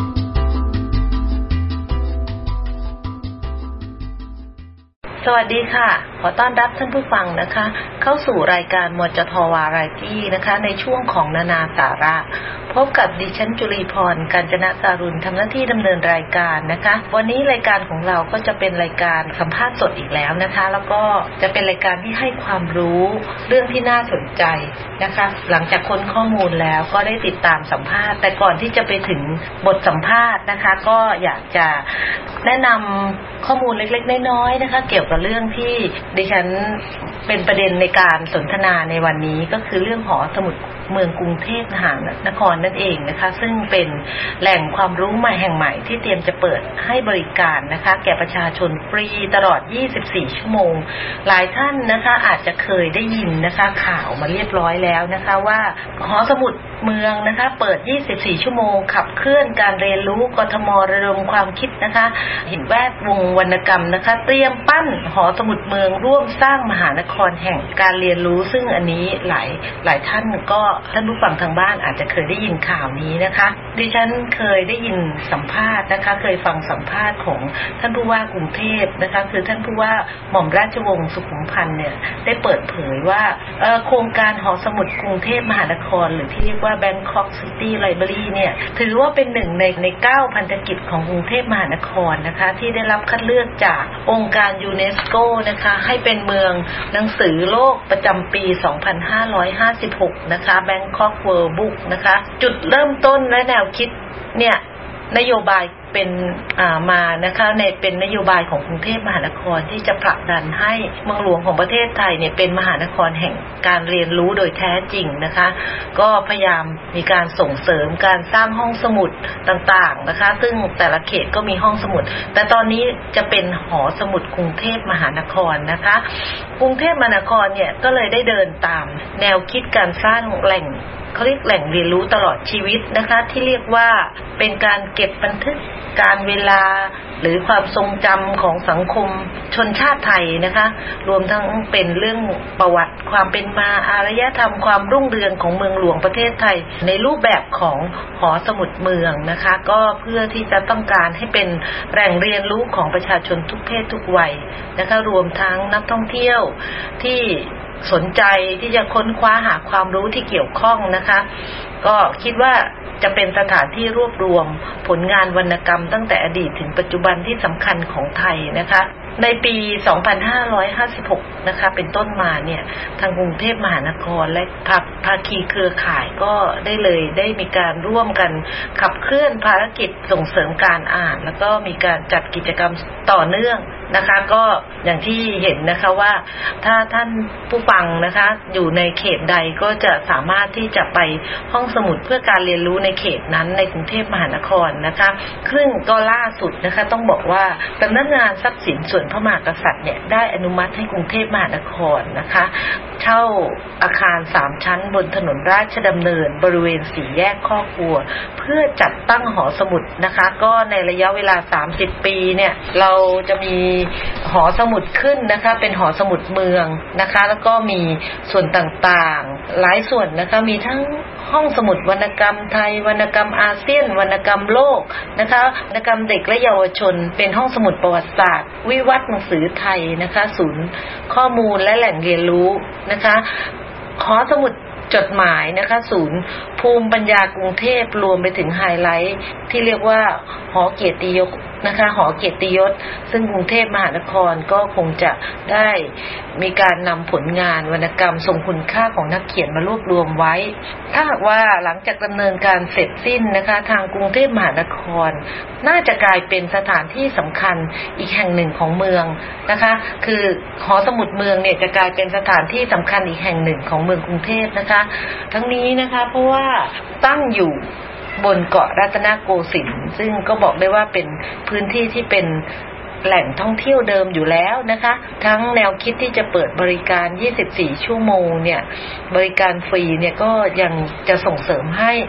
สวัสดีค่ะอต้อนรับท่านผู้ฟังนะคะเข้าสู่รายการมจทวาไรตี้นะคะในช่วงของนานาสาระพบกับดิฉันจุลีพรกาญจนการุณทำหน้าที่ดำเนินรายการนะคะวันนี้รายการของเราก็จะเป็นรายการสัมภาษณ์สดอีกแล้วนะคะแล้วก็จะเป็นรายการที่ให้ความรู้เรื่องที่น่าสนใจนะคะหลังจากค้นข้อมูลแล้วก็ได้ติดตามสัมภาษณ์แต่ก่อนที่จะไปถึงบทสัมภาษณ์นะคะก็อยากจะแนะนำข้อมูลเล็กๆน้อยๆนะคะเกี่ยวกับเรื่องที่ดิฉันเป็นประเด็นในการสนทนาในวันนี้ก็คือเรื่องหอสมุดเมืองกรุงเทพมหานครนั่นเองนะคะซึ่งเป็นแหล่งความรู้ใหม่แห่งใหม่ที่เตรียมจะเปิดให้บริการนะคะแก่ประชาชนฟรีตลอดยี่สิบสี่ชั่วโมงหลายท่านนะคะอาจจะเคยได้ยินนะคะข่าวมาเรียบร้อยแล้วนะคะว่าหอสมุดเมืองนะคะเปิดยี่สิบสี่ชั่วโมงขับเคลื่อนการเรียนรู้กทมระดมความคิดนะคะเห็นแวดวงวรรณกรรมนะคะเตรียมปั้นหอสมุดเมืองร่วมสร้างมหานครแห่งการเรียนรู้ซึ่งอันนี้หลายหลายท่านก็ท่านผู้ฟังทางบ้านอาจจะเคยได้ยินข่าวนี้นะคะดิฉันเคยได้ยินสัมภาษณ์นะคะเคยฟังสัมภาษณ์ของท่านผู้ว่ากรุงเทพนะคะคือท่านผู้ว่าหม่อมราชวงศ์สุขุมพันธ์เนี่ยได้เปิดเผยว่าโครงการหอสมุดกรุงเทพมหานครหรือที่เรียกว่า Bangkok City Library เนี่ยถือว่าเป็นหนึ่งในในเก้าพันธกิจของกรุงเทพมหานครนะคะที่ได้รับคัดเลือกจากองค์การยูเนสโกนะคะให้เป็นเมืองหนังสือโลกประจำปีสองพันห้าร้อยห้าสิบหกนะคะ Bangkok World Book นะคะจุดเริ่มต้นและแนวคิดเนี่ยนโยบายเป็นอ่ามานะคะในเป็นนโยบายของกรุงเทพมหานครที่จะผลักดันให้เมืองหลวงของประเทศไทยเนี่ยเป็นมหานครแห่งการเรียนรู้โดยแท้จริงนะคะก็พยายามมีการส่งเสริมการสร้างห้องสมุดต่างๆนะคะซึ่งแต่ละเขตก็มีห้องสมุดแต่ตอนนี้จะเป็นหอสมุดกรุงเทพมหานครนะคะกรุงเทพมหานครเนี่ยก็เลยได้เดินตามแนวคิดการสร้างแหล่งเขาเรียกแหล่งเรียนรู้ตลอดชีวิตนะคะที่เรียกว่าเป็นการเก็บบันทึกการเวลาหรือความทรงจำของสังคมชนชาติไทยนะคะรวมทั้งเป็นเรื่องประวัติความเป็นมาอารยธรรมความรุ่งเรืองของเมืองหลวงประเทศไทยในรูปแบบของหอสมุดเมืองนะคะก็เพื่อที่จะต้องการให้เป็นแหล่งเรียนรู้ของประชาชนทุกเพศทุกวัยนะคะรวมทั้งนักท่องเที่ยวที่สนใจที่จะค้นคว้าหาความรู้ที่เกี่ยวข้องนะคะก็คิดว่าจะเป็นสถานที่รวบรวมผลงานวรรณกรรมตั้งแต่อดีตถึงปัจจุบันที่สำคัญของไทยนะคะในปีสองพันห้าร้อยห้าสิบหกนะคะเป็นต้นมาเนี่ยทางกรุงเทพมหานครและภาคีเครือข่ายก็ได้เลยได้มีการร่วมกันขับเคลื่อนภารกิจส่งเสริมการอ่านแล้วก็มีการจัดกิจกรรมต่อเนื่องนะคะก็อย่างที่เห็นนะคะว่าถ้าท่านผู้ฟังนะคะอยู่ในเขตใดก็จะสามารถที่จะไปห้องสมุดเพื่อการเรียนรู้ในเขตนั้นในกรุงเทพมหานครนะคะซึ่งก็ล่าสุดนะคะต้องบอกว่าสำนักงานทรัพย์สินส่วนพระมหากษัตริย์เนี่ยได้อนุมัติให้กรุงเทพมหานครนะคะเช่าอาคารสามชั้นบนถนนราชดำเนินบริเวณสี่แยกข้อครัวเพื่อจัดตั้งหอสมุดนะคะก็ในระยะเวลาสามสิบปีเนี่ยเราจะมีหอสมุดขึ้นนะคะเป็นหอสมุดเมืองนะคะแล้วก็มีส่วนต่างๆหลายส่วนนะคะมีทั้งห้องสมุดวรรณกรรมไทยวรรณกรรมอาเซียนวรรณกรรมโลกนะคะวรรณกรรมเด็กและเยาวชนเป็นห้องสมุดประวัติศาสตร์วิวัฒน์หนังสือไทยนะคะศูนย์ข้อมูลและแหล่งเรียนรู้นะคะหอสมุดจดหมายนะคะศูนย์ภูมิปัญญากรุงเทพรวมไปถึงไฮไลท์ที่เรียกว่าหอเกียรติยศนะคะหอเกียรติยศซึ่งกรุงเทพมหานครก็คงจะได้มีการนำผลงานวรรณกรรมทรงคุณค่าของนักเขียนมารวบรวมไว้ถ้าหากว่าหลังจากดำเนินการเสร็จสิ้นนะคะทางกรุงเทพมหานครน่าจะกลายเป็นสถานที่สำคัญอีกแห่งหนึ่งของเมืองนะคะคือหอสมุดเมืองเนี่ยจะกลายเป็นสถานที่สำคัญอีกแห่งหนึ่งของเมืองกรุงเทพนะคะทั้งนี้นะคะเพราะว่าตั้งอยู่บนเกาะรัตนโกสินทร์ซึ่งก็บอกได้ว่าเป็นพื้นที่ที่เป็นแหล่งท่องเที่ยวเดิมอยู่แล้วนะคะทั้งแนวคิดที่จะเปิดบริการยี่สิบสี่ชั่วโมงเนี่ยบริการฟรีเนี่ยก็ยังจะส่งเสริมให้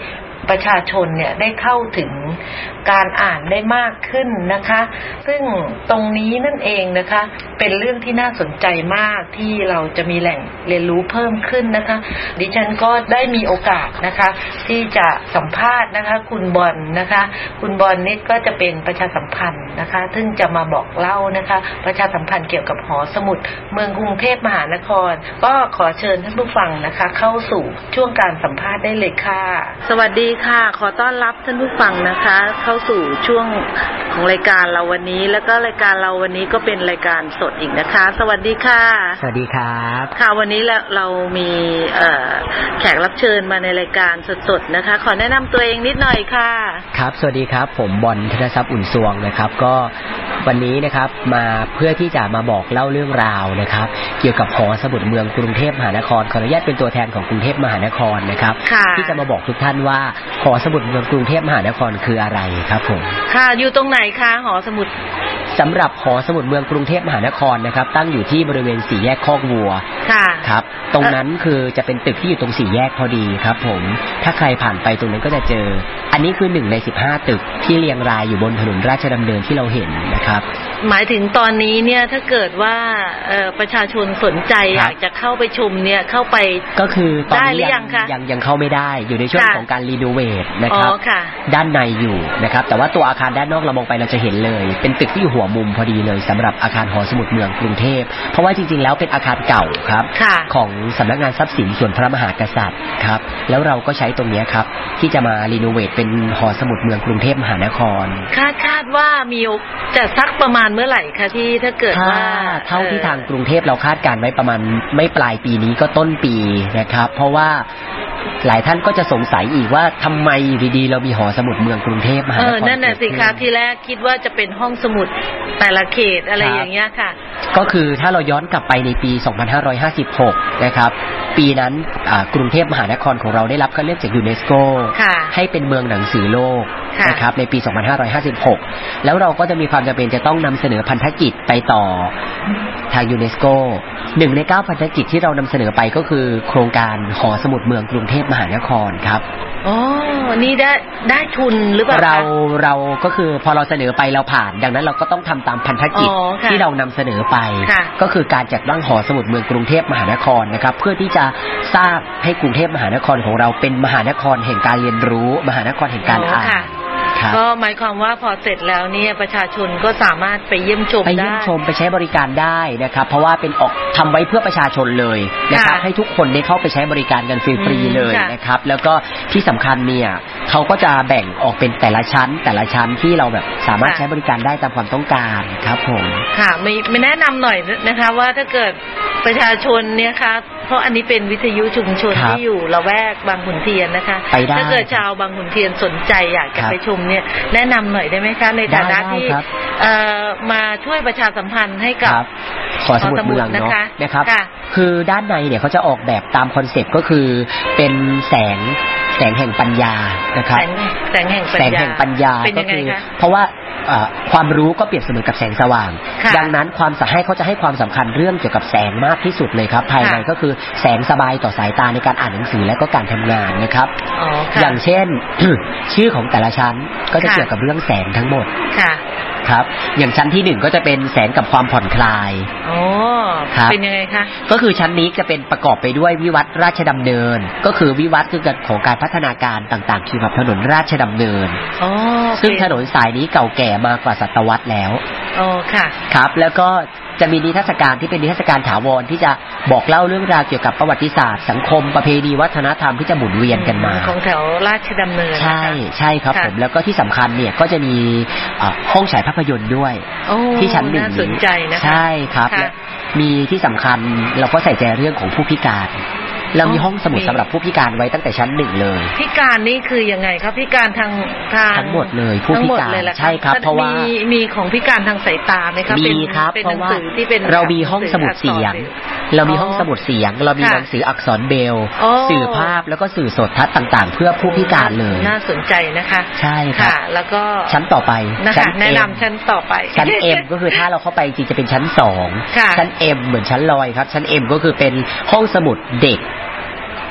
ประชาชนเนี่ยได้เข้าถึงการอ่านได้มากขึ้นนะคะซึ่งตรงนี้นั่นเองนะคะเป็นเรื่องที่น่าสนใจมากที่เราจะมีแหล่งเรียนรู้เพิ่มขึ้นนะคะดิฉันก็ได้มีโอกาสนะคะที่จะสัมภาษณ์นะคะคุณบอลนะคะคุณบอลนี่ก็จะเป็นประชาสัมพันธ์นะคะซึ่งจะมาบอกเล่านะคะประชาสัมพันธ์เกี่ยวกับหอสมุดเมืองกรุงเทพมหานครก็ขอเชิญท่านผู้ฟังนะคะเข้าสู่ช่วงการสัมภาษณ์ได้เลยค่ะสวัสดีค่ะขอต้อนรับท่านผู้ฟังนะคะเข้าสู่ช่วงของรายการเราวันนี้แล้วก็รายการเราวันนี้ก็เป็นรายการสดอีกนะคะสวัสดีค่ะสวัสดีครับค่ะวันนี้เราเรามีเอ่อแขกรับเชิญมาในรายการสดๆนะคะขอแนะนำตัวเองนิดหน่อยค่ะครับสวัสดีครับผมบอลธนทรัพย์อุ่นสวงนะครับก็วันนี้นะครับมาเพื่อที่จะมาบอกเล่าเรื่องราวนะครับเกี่ยวกับหอสมุดเมืองกรุงเทพมหานครขออนุญาตเป็นตัวแทนของกรุงเทพมหานครนะครับที่จะมาบอกทุกท่านว่าหอสมุดเมืองกรุงเทพมหานครคืออะไรครับผมค่ะอยู่ตรงไหนคะหอสมุดสำหรับหอสมุดเมืองกรุงเทพมหานครนะครับตั้งอยู่ที่บริเวณสี่แยกคอกวัวค่ะครับตรงนั้นคือจะเป็นตึกที่อยู่ตรงสี่แยกพอดีครับผมถ้าใครผ่านไปตรงนั้นก็จะเจออันนี้คือหนึ่งในสิบห้าตึกที่เรียงรายอยู่บนถนนราชดำเนินที่เราเห็นนะครับหมายถึงตอนนี้เนี่ยถ้าเกิดว่าประชาชนสนใจอยากจะเข้าไปชมเนี่ยเข้าไปก็คือตอนนี้ยังยังยังเข้าไม่ได้อยู่ในช่วงของการรีโนเวทนะครับด้านในอยู่นะครับแต่ว่าตัวอาคารด้านนอกเรามองไปเราจะเห็นเลยเป็นตึกที่อยู่หัวมุมพอดีเลยสำหรับอาคารหอสมุดเมืองกรุงเทพเพราะว่าจริงๆแล้วเป็นอาคารเก่าครับของสำนักงานทรัพย์สินส่วนพระมหากษัตริย์ครับแล้วเราก็ใช้ตรงนี้ครับที่จะมารีโนเวทเป็นหอสมุดเมืองกรุงเทพมหานครคาดคาดว่ามีจะสักประมาณเมื่อไหร่คะที่ถ้าเกิดว่าเท่าที่ทางกรุงเทพเราคาดการไว้ประมาณไม่ปลายปีนี้ก็ต้นปีนะครับเพราะว่าหลายท่านก็จะสงสัยอีกว่าทำไมดีๆเรามีหอสมุดเมืองกรุงเทพมหานครเออนั่นน่ะสิคะที่แรกคิดว่าจะเป็นห้องสมุดแต่ละเขตอะไรอย่างเงี้ยค่ะก็คือถ้าเราย้อนกลับไปในปีสองพันห้าร้อยห้าสิบหกนะครับปีนั้นกรุงเทพมหานครของเราได้รับการเลือกจากยูเนสโกให้เป็นเมืองหนังสือโลกนะครับในปีสองพันห้าร้อยห้าสิบหกแล้วเราก็จะมีความจำเป็นจะต้องนำเสนอพันธกิจไปต่อทางยูเนสโกหนึ่งในเก้าพันธกิจที่เรานำเสนอไปก็คือโครงการหอสมุดเมืองกรุงเทพมหานครครับอ๋อนี่ได้ได้ทุนหรือเปล่าเราเราก็คือพอเราเสนอไปเราผ่านดังนั้นเราก็ต้องทำตามพันธกิจที่เรานำเสนอไปก็คือการจัดตั้งหอสมุดเมืองกรุงเทพมหานครนะครับเพื่อที่จะสร้างให้กรุงเทพมหานครของเราเป็นมหานครแห่งการเรียนรู้มหานครแห่งการอ่านก็หมายความว่าพอเสร็จแล้วเนี่ยประชาชนก็สามารถไปเยี่ยมชมได้ไปเยี่ยมชมไปใช้บริการได้นะครับเพราะว่าเป็นออกทำไว้เพื่อประชาชนเลยนะครับให้ทุกคนได้เข้าไปใช้บริการกันฟรีๆเลยนะครับแล้วก็ที่สำคัญเนี่ยเขาก็จะแบ่งออกเป็นแต่ละชั้นแต่ละชั้นที่เราแบบสามารถใช้บริการได้ตามความต้องการครับผมค่ะไม่ไม่แนะนำหน่อยนะคะว่าถ้าเกิดประชาชนเนี่ยค่ะเพราะอันนี้เป็นวิทยุชุมชนที่อยู่ละแวกบางขุนเทียนนะคะถ้าเกิดชาวบางขุนเทียนสนใจอยากจะไปชมเนี่ยแนะนำหน่อยได้ไหมคะในฐานะที่มาช่วยประชาสัมพันธ์ให้กับหอสมุดเมืองเนาะนะครับคือด้านในเนี่ยเขาจะออกแบบตามคอนเซ็ปต์ก็คือเป็นแสงแสงแห่งปัญญานะครับแสงแห่งปัญญาแสงแห่งปัญญาก็คือเพราะว่าความรู้ก็เปรียบเสมือนกับแสงสว่างดังนั้นความให้เขาจะให้ความสำคัญเรื่องเกี่ยวกับแสงมากที่สุดเลยครับภายในก็คือแสงสบายต่อสายตาในการอ่านหนังสือและก็การทำงานนะครับอย่างเช่น ชื่อของแต่ละชั้นก็จะเกี่ยวกับเรื่องแสงทั้งหมดครับอย่างชั้นที่หนึ่งก็จะเป็นแสงกับความผ่อนคลายอ๋อเป็นยังไงคะก็คือชั้นนี้จะเป็นประกอบไปด้วยวิวัฒน์ราชดำเนินก็คือวิวัฒน์คือการของการพัฒนาการต่างๆเกี่ยวกับถนนราชดำเนินอ๋อซึ่งถนนสายนี้เก่าแก่มากว่าศตวรรษแล้วอ๋อค่ะครับแล้วก็จะมีนิทรรศการที่เป็นนิทรรศการถาวรที่จะบอกเล่าเรื่องราวเกี่ยวกับประวัติศาสตร์สังคมประเพณีวัฒนธรรมที่จะหมุนเวียนกันมาของแถวราชดำเนินใช่ใช่ครับผมแล้วก็ที่สำคัญเนี่ยก็จะมีห้องฉายภาพยนตร์ด้วยที่ชั้นหนึ่งนี้ใช่ครับมีที่สำคัญเราก็ใส่ใจเรื่องของผู้พิการเรามีห้องสมุดสำหรับผู้พิการไว้ตั้งแต่ชั้นหนึ่งเลยพิการนี่คือยังไงครับพิการทางทางทั้งหมดเลยผู้พิการใช่ครับเพราะว่ามีมีของพิการทางสายตาไหมครับมีครับเพราะว่าเรามีห้องสมุดเสียงเรามีห้องสมุดเสียงเรามีหนังสืออักษรเบรลล์สื่อภาพแล้วก็สื่อสดทัศน์ต่างๆเพื่อผู้พิการเลยน่าสนใจนะคะใช่ครับแล้วก็ชั้นต่อไปชั้นแนะนำชั้นต่อไปชั้น M ก็คือถ้าเราเข้าไปจริงจะเป็นชั้นสองชั้น M เหมือนชั้นลอยครับชั้น M ก็คือเป็นห้องสมุดเด็ก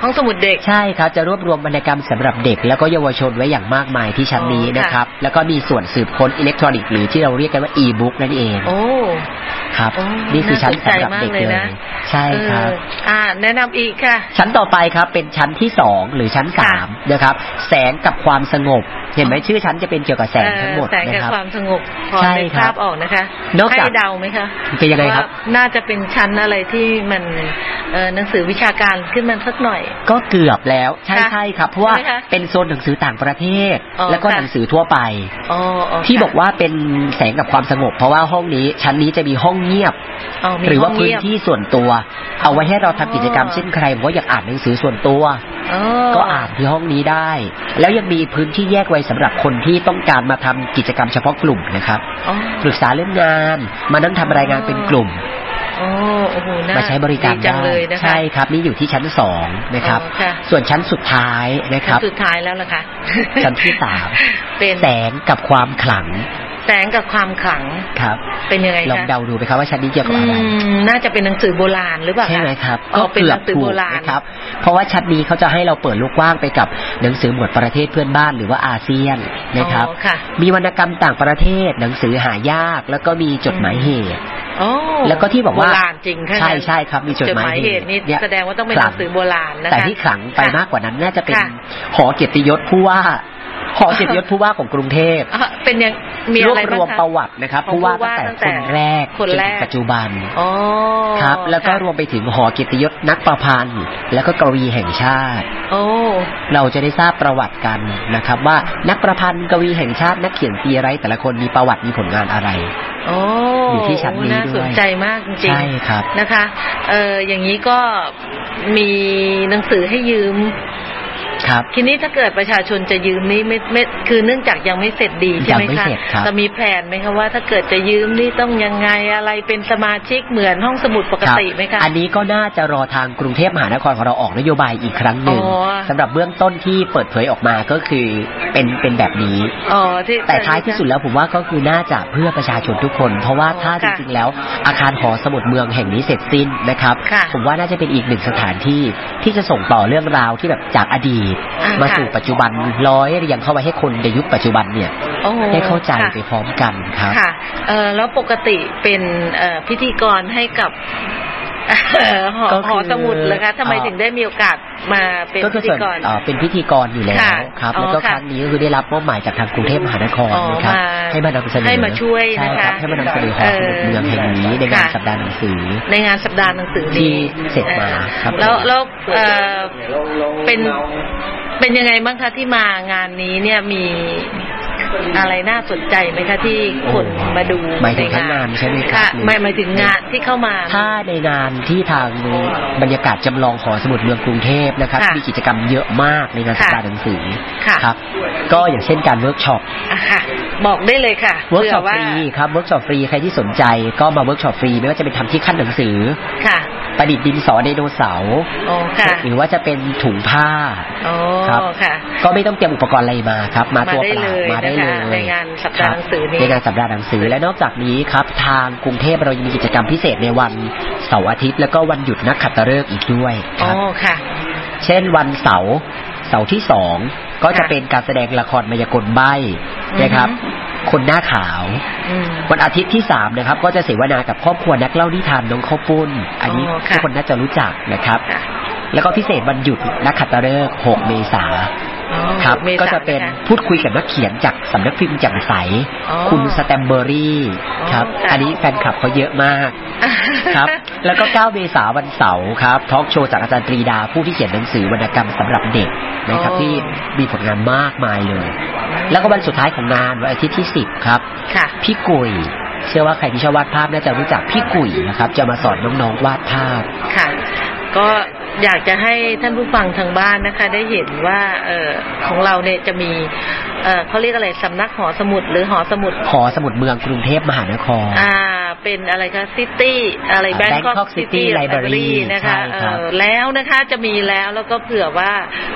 ห้องสมุดเด็กใช่ครับจะรวบรวมวรรณกรรมสำหรับเด็กแล้วก็เยาวชนไว้อย่างมากมายที่ชั้นนี้นะครับแล้วก็มีส่วนสืบค้นอิเล็กทรอนิกส์หรือที่เราเรียกกันว่าอีบุ๊กนั่นเองโอ้ครับนี่คือชั้นสำหรับเด็กเลยใช่ครับอ่าแนะนำอีกค่ะชั้นต่อไปครับเป็นชั้นที่สองหรือชั้นสามนะครับแสงกับความสงบเห็นไหมชื่อชั้นจะเป็นเกี่ยวกับแสงทั้งหมดนะครับแสงกับความสงบพอได้ภาพออกนะคะให้เดาไหมคะเป็นยังไงครับน่าจะเป็นชั้นอะไรที่มันเออหนังสือวิชาการขึ้นมาสักหน่อยก็เกือบแล้วใช่ใช่ครับเพราะว่าเป็นโซนหนังสือต่างประเทศแล้วก็หนังสือทั่วไปที่บอกว่าเป็นแสงกับความสงบเพราะว่าห้องนี้ชั้นนี้จะมีห้องเงียบหรือว่าพื้นที่ส่วนตัวเอาไว้ให้เราทำกิจกรรมเช่นใครบอกว่าอยากอ่านหนังสือส่วนตัวก็อ่านที่ห้องนี้ได้แล้วยังมีพื้นที่แยกไว้สำหรับคนที่ต้องการมาทำกิจกรรมเฉพาะกลุ่มนะครับปรึกษาเรื่องงานมานั่งทำรายงานเป็นกลุ่มมาใช้บริการได้ใช่ครับนี่อยู่ที่ชั้นสองนะครับส่วนชั้นสุดท้ายนะครับสุดท้ายแล้วล่ะค่ะชั้นที่สามเป็นแสงกับความขลังแสงกับความขลังครับเป็นยังไงคะลองเดาดูไหมครับว่าชั้นนี้เกี่ยวกับอะไรน่าจะเป็นหนังสือโบราณหรือเปล่าใช่ไหมครับก็เป็นหนังสือโบราณครับเพราะว่าชั้นนี้เขาจะให้เราเปิดลูกกว้างไปกับหนังสือหมวดประเทศเพื่อนบ้านหรือว่าอาเซียนนะครับมีวรรณกรรมต่างประเทศหนังสือหายากแล้วก็มีจดหมายเหตุแล้วก็ที่บอกว่าโบราณจริงใช่ใช่ครับมีจดหมายเหตุนี่แสดงว่าต้องเป็นหนังสือโบราณนะคะแต่ที่ขลังไปมากกว่านั้นน่าจะเป็นหอเกียรติยศผู้ว่าหอเกียรติยศผู้ว่าของกรุงเทพเป็นยังมีอะไรบ้างคะรวบรวมประวัตินะครับผู้ว่าตั้งแต่คนแรกจนถึงปัจจุบันครับแล้วก็รวมไปถึงหอเกียรติยศนักประพันธ์แล้วก็กวีแห่งชาติเราจะได้ทราบประวัติกันนะครับว่านักประพันธ์กวีแห่งชาตินักเขียนปีไรแต่ละคนมีประวัติมีผลงานอะไรอยู่ที่ชั้นนี้ด้วยน่าสนใจมากจริงๆใช่ครับนะคะเอออย่างนี้ก็มีหนังสือให้ยืมครับทีนี้ถ้าเกิดประชาชนจะยืมนี้ไม่ไม่คือเนื่องจากยังไม่เสร็จดีใช่ไหมคะจะมีแผนไหมคะว่าถ้าเกิดจะยืมนี่ต้องยังไงอะไรเป็นสมาชิกเหมือนห้องสมุดปกติไหมคะอันนี้ก็น่าจะรอทางกรุงเทพมหานครของเราออกนโยบายอีกครั้งหนึ่งสำหรับเบื้องต้นที่เปิดเผยออกมาก็คือเป็นเป็นแบบนี้แต่ท้ายที่สุดแล้วผมว่าก็คือน่าจะเพื่อประชาชนทุกคนเพราะว่าถ้าจริงๆแล้วอาคารหอสมุดเมืองแห่งนี้เสร็จสิ้นนะครับผมว่าน่าจะเป็นอีกหนึ่งสถานที่ที่จะส่งต่อเรื่องราวที่แบบจากอดีตมาสู่ปัจจุบันร้อยเรียงเข้าไว้ให้คนในยุคปัจจุบันเนี่ยได้เข้าใจไปพร้อมกันครับค่ะเออแล้วปกติเป็นเอ่อพิธีกรให้กับหอสมุดเลยคะทำไมถึงได้มีโอกาสมาเป็นพิธีกรอ๋อเป็นพิธีกรอยู่แล้วครับแล้วก็ครั้งนี้ก็คือได้รับมอบหมายจากทางกรุงเทพมหานครนะครับให้มานำเสนอให้มาช่วยนะคะให้มานำเสนอหอสมุดเมืองแห่งนี้ในงานสัปดาห์หนังสือในงานสัปดาห์หนังสือที่เสร็จมาครับแล้วแล้วเป็นเป็นยังไงบ้างคะที่มางานนี้เนี่ยมีอะไรน่าสนใจไหมคะที่คนมาดูหมายถึงงานใช่ไหมครับไม่หมายถึงงานที่เข้ามาถ้าในงานที่ทางบรรยากาศจำลองหอสมุดเมืองกรุงเทพนะครับมีกิจกรรมเยอะมากในงานสัปดาห์หนังสือครับก็อย่างเช่นการเวิร์กช็อปบอกได้เลยค่ะเวิร์กช็อปฟรีครับเวิร์กช็อปฟรีใครที่สนใจก็มาเวิร์กช็อปฟรีไม่ว่าจะเป็นทำที่ขั้นหนังสือประดิษฐ์ดินสอไดโนเสาร์หรือว่าจะเป็นถุงผ้าครับก็ไม่ต้องเตรียมอุปกรณ์อะไรมาครับมาตัวเปล่ามาได้เลยในงานสัปดาห์หนังสือนี้ในงานสัปดาห์หนังสือและนอกจากนี้ครับทางกรุงเทพเรายังมีกิจกรรมพิเศษในวันเสาร์อาทิตย์แล้วก็วันหยุดนักขัตฤกษ์อีกด้วยครับเช่นวันเสาร์เสาร์ที่สองก็จะเป็นการแสดงละครมายากลใบ้นะครับคนหน้าขาววันอาทิตย์ที่สามนะครับก็จะเสวนากับครอบครัวนักเล่านิทานน้องข้าวปุ้นอันนี้ทุกคนน่าจะรู้จักนะครับแล้วก็พิเศษวันหยุดนักขัตฤกษ์หกเมษายนครับก็จะเป็นพูดคุยกับนักเขียนจากสำนักพิมพ์แจ่มใสคุณสแตมเบอรี่ครับอันนี้แฟนคลับเขาเยอะมากครับแล้วก็เก้าเมษายนวันเสาร์ครับทอล์กโชว์จากอาจารย์ปรีดาผู้ที่เขียนหนังสือวรรณกรรมสำหรับเด็กนะครับที่มีผลงานมากมายเลยแล้วก็วันสุดท้ายของงานวันอาทิตย์ที่สิบครับพี่กุยเชื่อว่าใครที่ชอบวาดภาพน่าจะรู้จักพี่กุยนะครับจะมาสอนน้องๆวาดภาพค่ะก็อยากจะให้ท่านผู้ฟังทางบ้านนะคะได้เห็นว่าเอ่อของเราเนี่ยจะมีเอ่อเขาเรียกอะไรสำนักหอสมุดหรือหอสมุดหอสมุดเมืองกรุงเทพมหานครอ่าเป็นอะไรคะซิตี้อะไร Bangkok City Library นะคะเออแล้วนะคะจะมีแล้วแล้วก็เผื่อว่า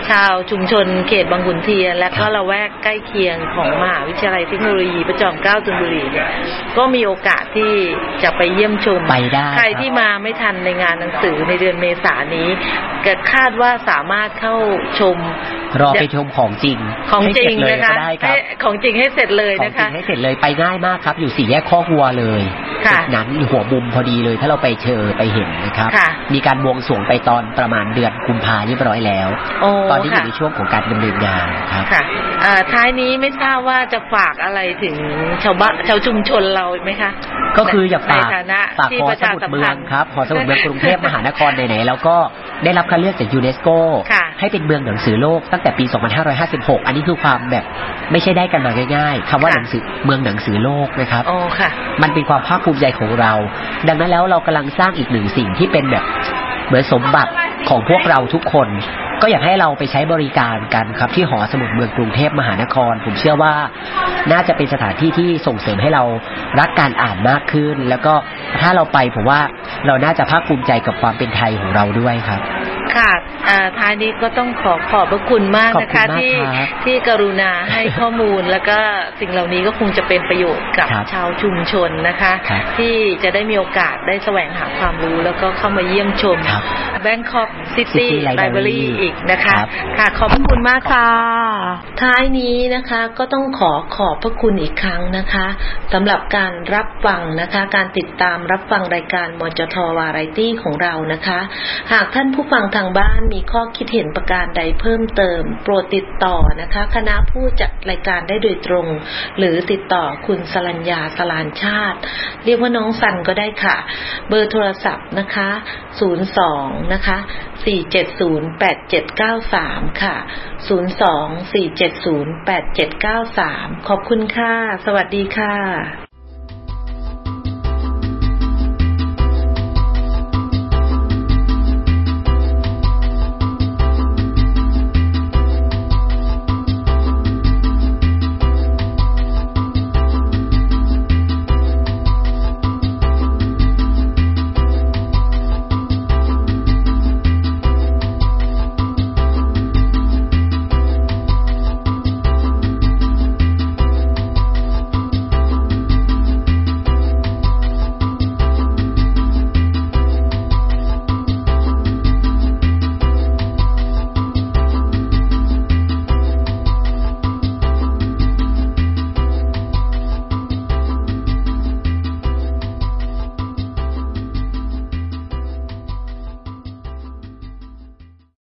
ชาวชุมชนเขตบางขุนเทียนและก็ละแวกใกล้เคียงของมหาวิทยาลัยเทคโนโลยีพระจอมเกล้าธนบุรีเนี่ยก็มีโอกาสที่จะไปเยี่ยมชมไปได้ใครที่มาไม่ทันในงานหนังสือในเดือนเมษายนนี้ก็คาดว่าสามารถเข้าชมรอไปชมของจริงของจริงนะคะของจริงให้เสร็จเลยนะคะของจริงให้เสร็จเลยไปง่ายมากครับอยู่สี่แยกข้อวัวเลยจุดนั้นหัวมุมพอดีเลยถ้าเราไปเชิญไปเห็นนะครับมีการบวงสรวงไปตอนประมาณเดือนกุมภาพันธ์เรียบร้อยแล้วตอนนี้อยู่ในช่วงของการดำเนินงานครับค่ะท้ายนี้ไม่ทราบว่าจะฝากอะไรถึงชาวบ้านชาวชุมชนเราไหมคะก็คืออยากฝากฝากหอสมุดเมืองครับหอสมุดเมืองกรุงเทพมหานครไหนๆแล้วก็ได้รับคัดเลือกจากยูเนสโกให้เป็นเมืองหนังสือโลกตั้งแต่ปีสองพันห้าร้อยห้าสิบหกอันนี้คือความแบบไม่ใช่ได้กันมาง่ายๆคำว่าหนังสือเมืองหนังสือโลกนะครับอ๋อค่ะมันเป็นความภาคภูมิใจของเราดังนั้นแล้วเรากำลังสร้างอีกหนึ่งสิ่งที่เป็นแบบเหมือนสมบัติของพวกเราทุกคนก็อยากให้เราไปใช้บริการกันครับที่หอสมุดเมืองกรุงเทพมหานครผมเชื่อว่าน่าจะเป็นสถานที่ที่ส่งเสริมให้เรารักการอ่านมากขึ้นแล้วก็ถ้าเราไปผมว่าเราน่าจะภาคภูมิใจกับความเป็นไทยของเราด้วยครับค่ะท้ายนี้ก็ต้องขอขอบพระคุณมากนะคะที่ที่กรุณาให้ข้อมูลแล้วก็สิ่งเหล่านี้ก็คงจะเป็นประโยชน์กับชาวชุมชนนะคะที่จะได้มีโอกาสได้แสวงหาความรู้แล้วก็เข้ามาเยี่ยมชม Bangkok City Library อีกนะคะค่ะขอบพระคุณมากค่ะท้ายนี้นะคะก็ต้องขอขอบพระคุณอีกครั้งนะคะสำหรับการรับฟังนะคะการติดตามรับฟังรายการมจท.วาไรตี้ของเรานะคะหากท่านผู้ฟังทางบ้านมีข้อคิดเห็นประการใดเพิ่มเติมโปรดติดต่อนะคะคณะผู้จัดรายการได้โดยตรงหรือติดต่อคุณสรัญญาสลานชาติเรียกว่าน้องสันก็ได้ค่ะเบอร์โทรศัพท์นะคะศูนย์สองนะคะสี่เจ็ดศูนย์ แปดเจ็ดเก้าสามค่ะศูนย์สอง สี่เจ็ดศูนย์ แปดเจ็ดเก้าสามขอบคุณค่ะสวัสดีค่ะ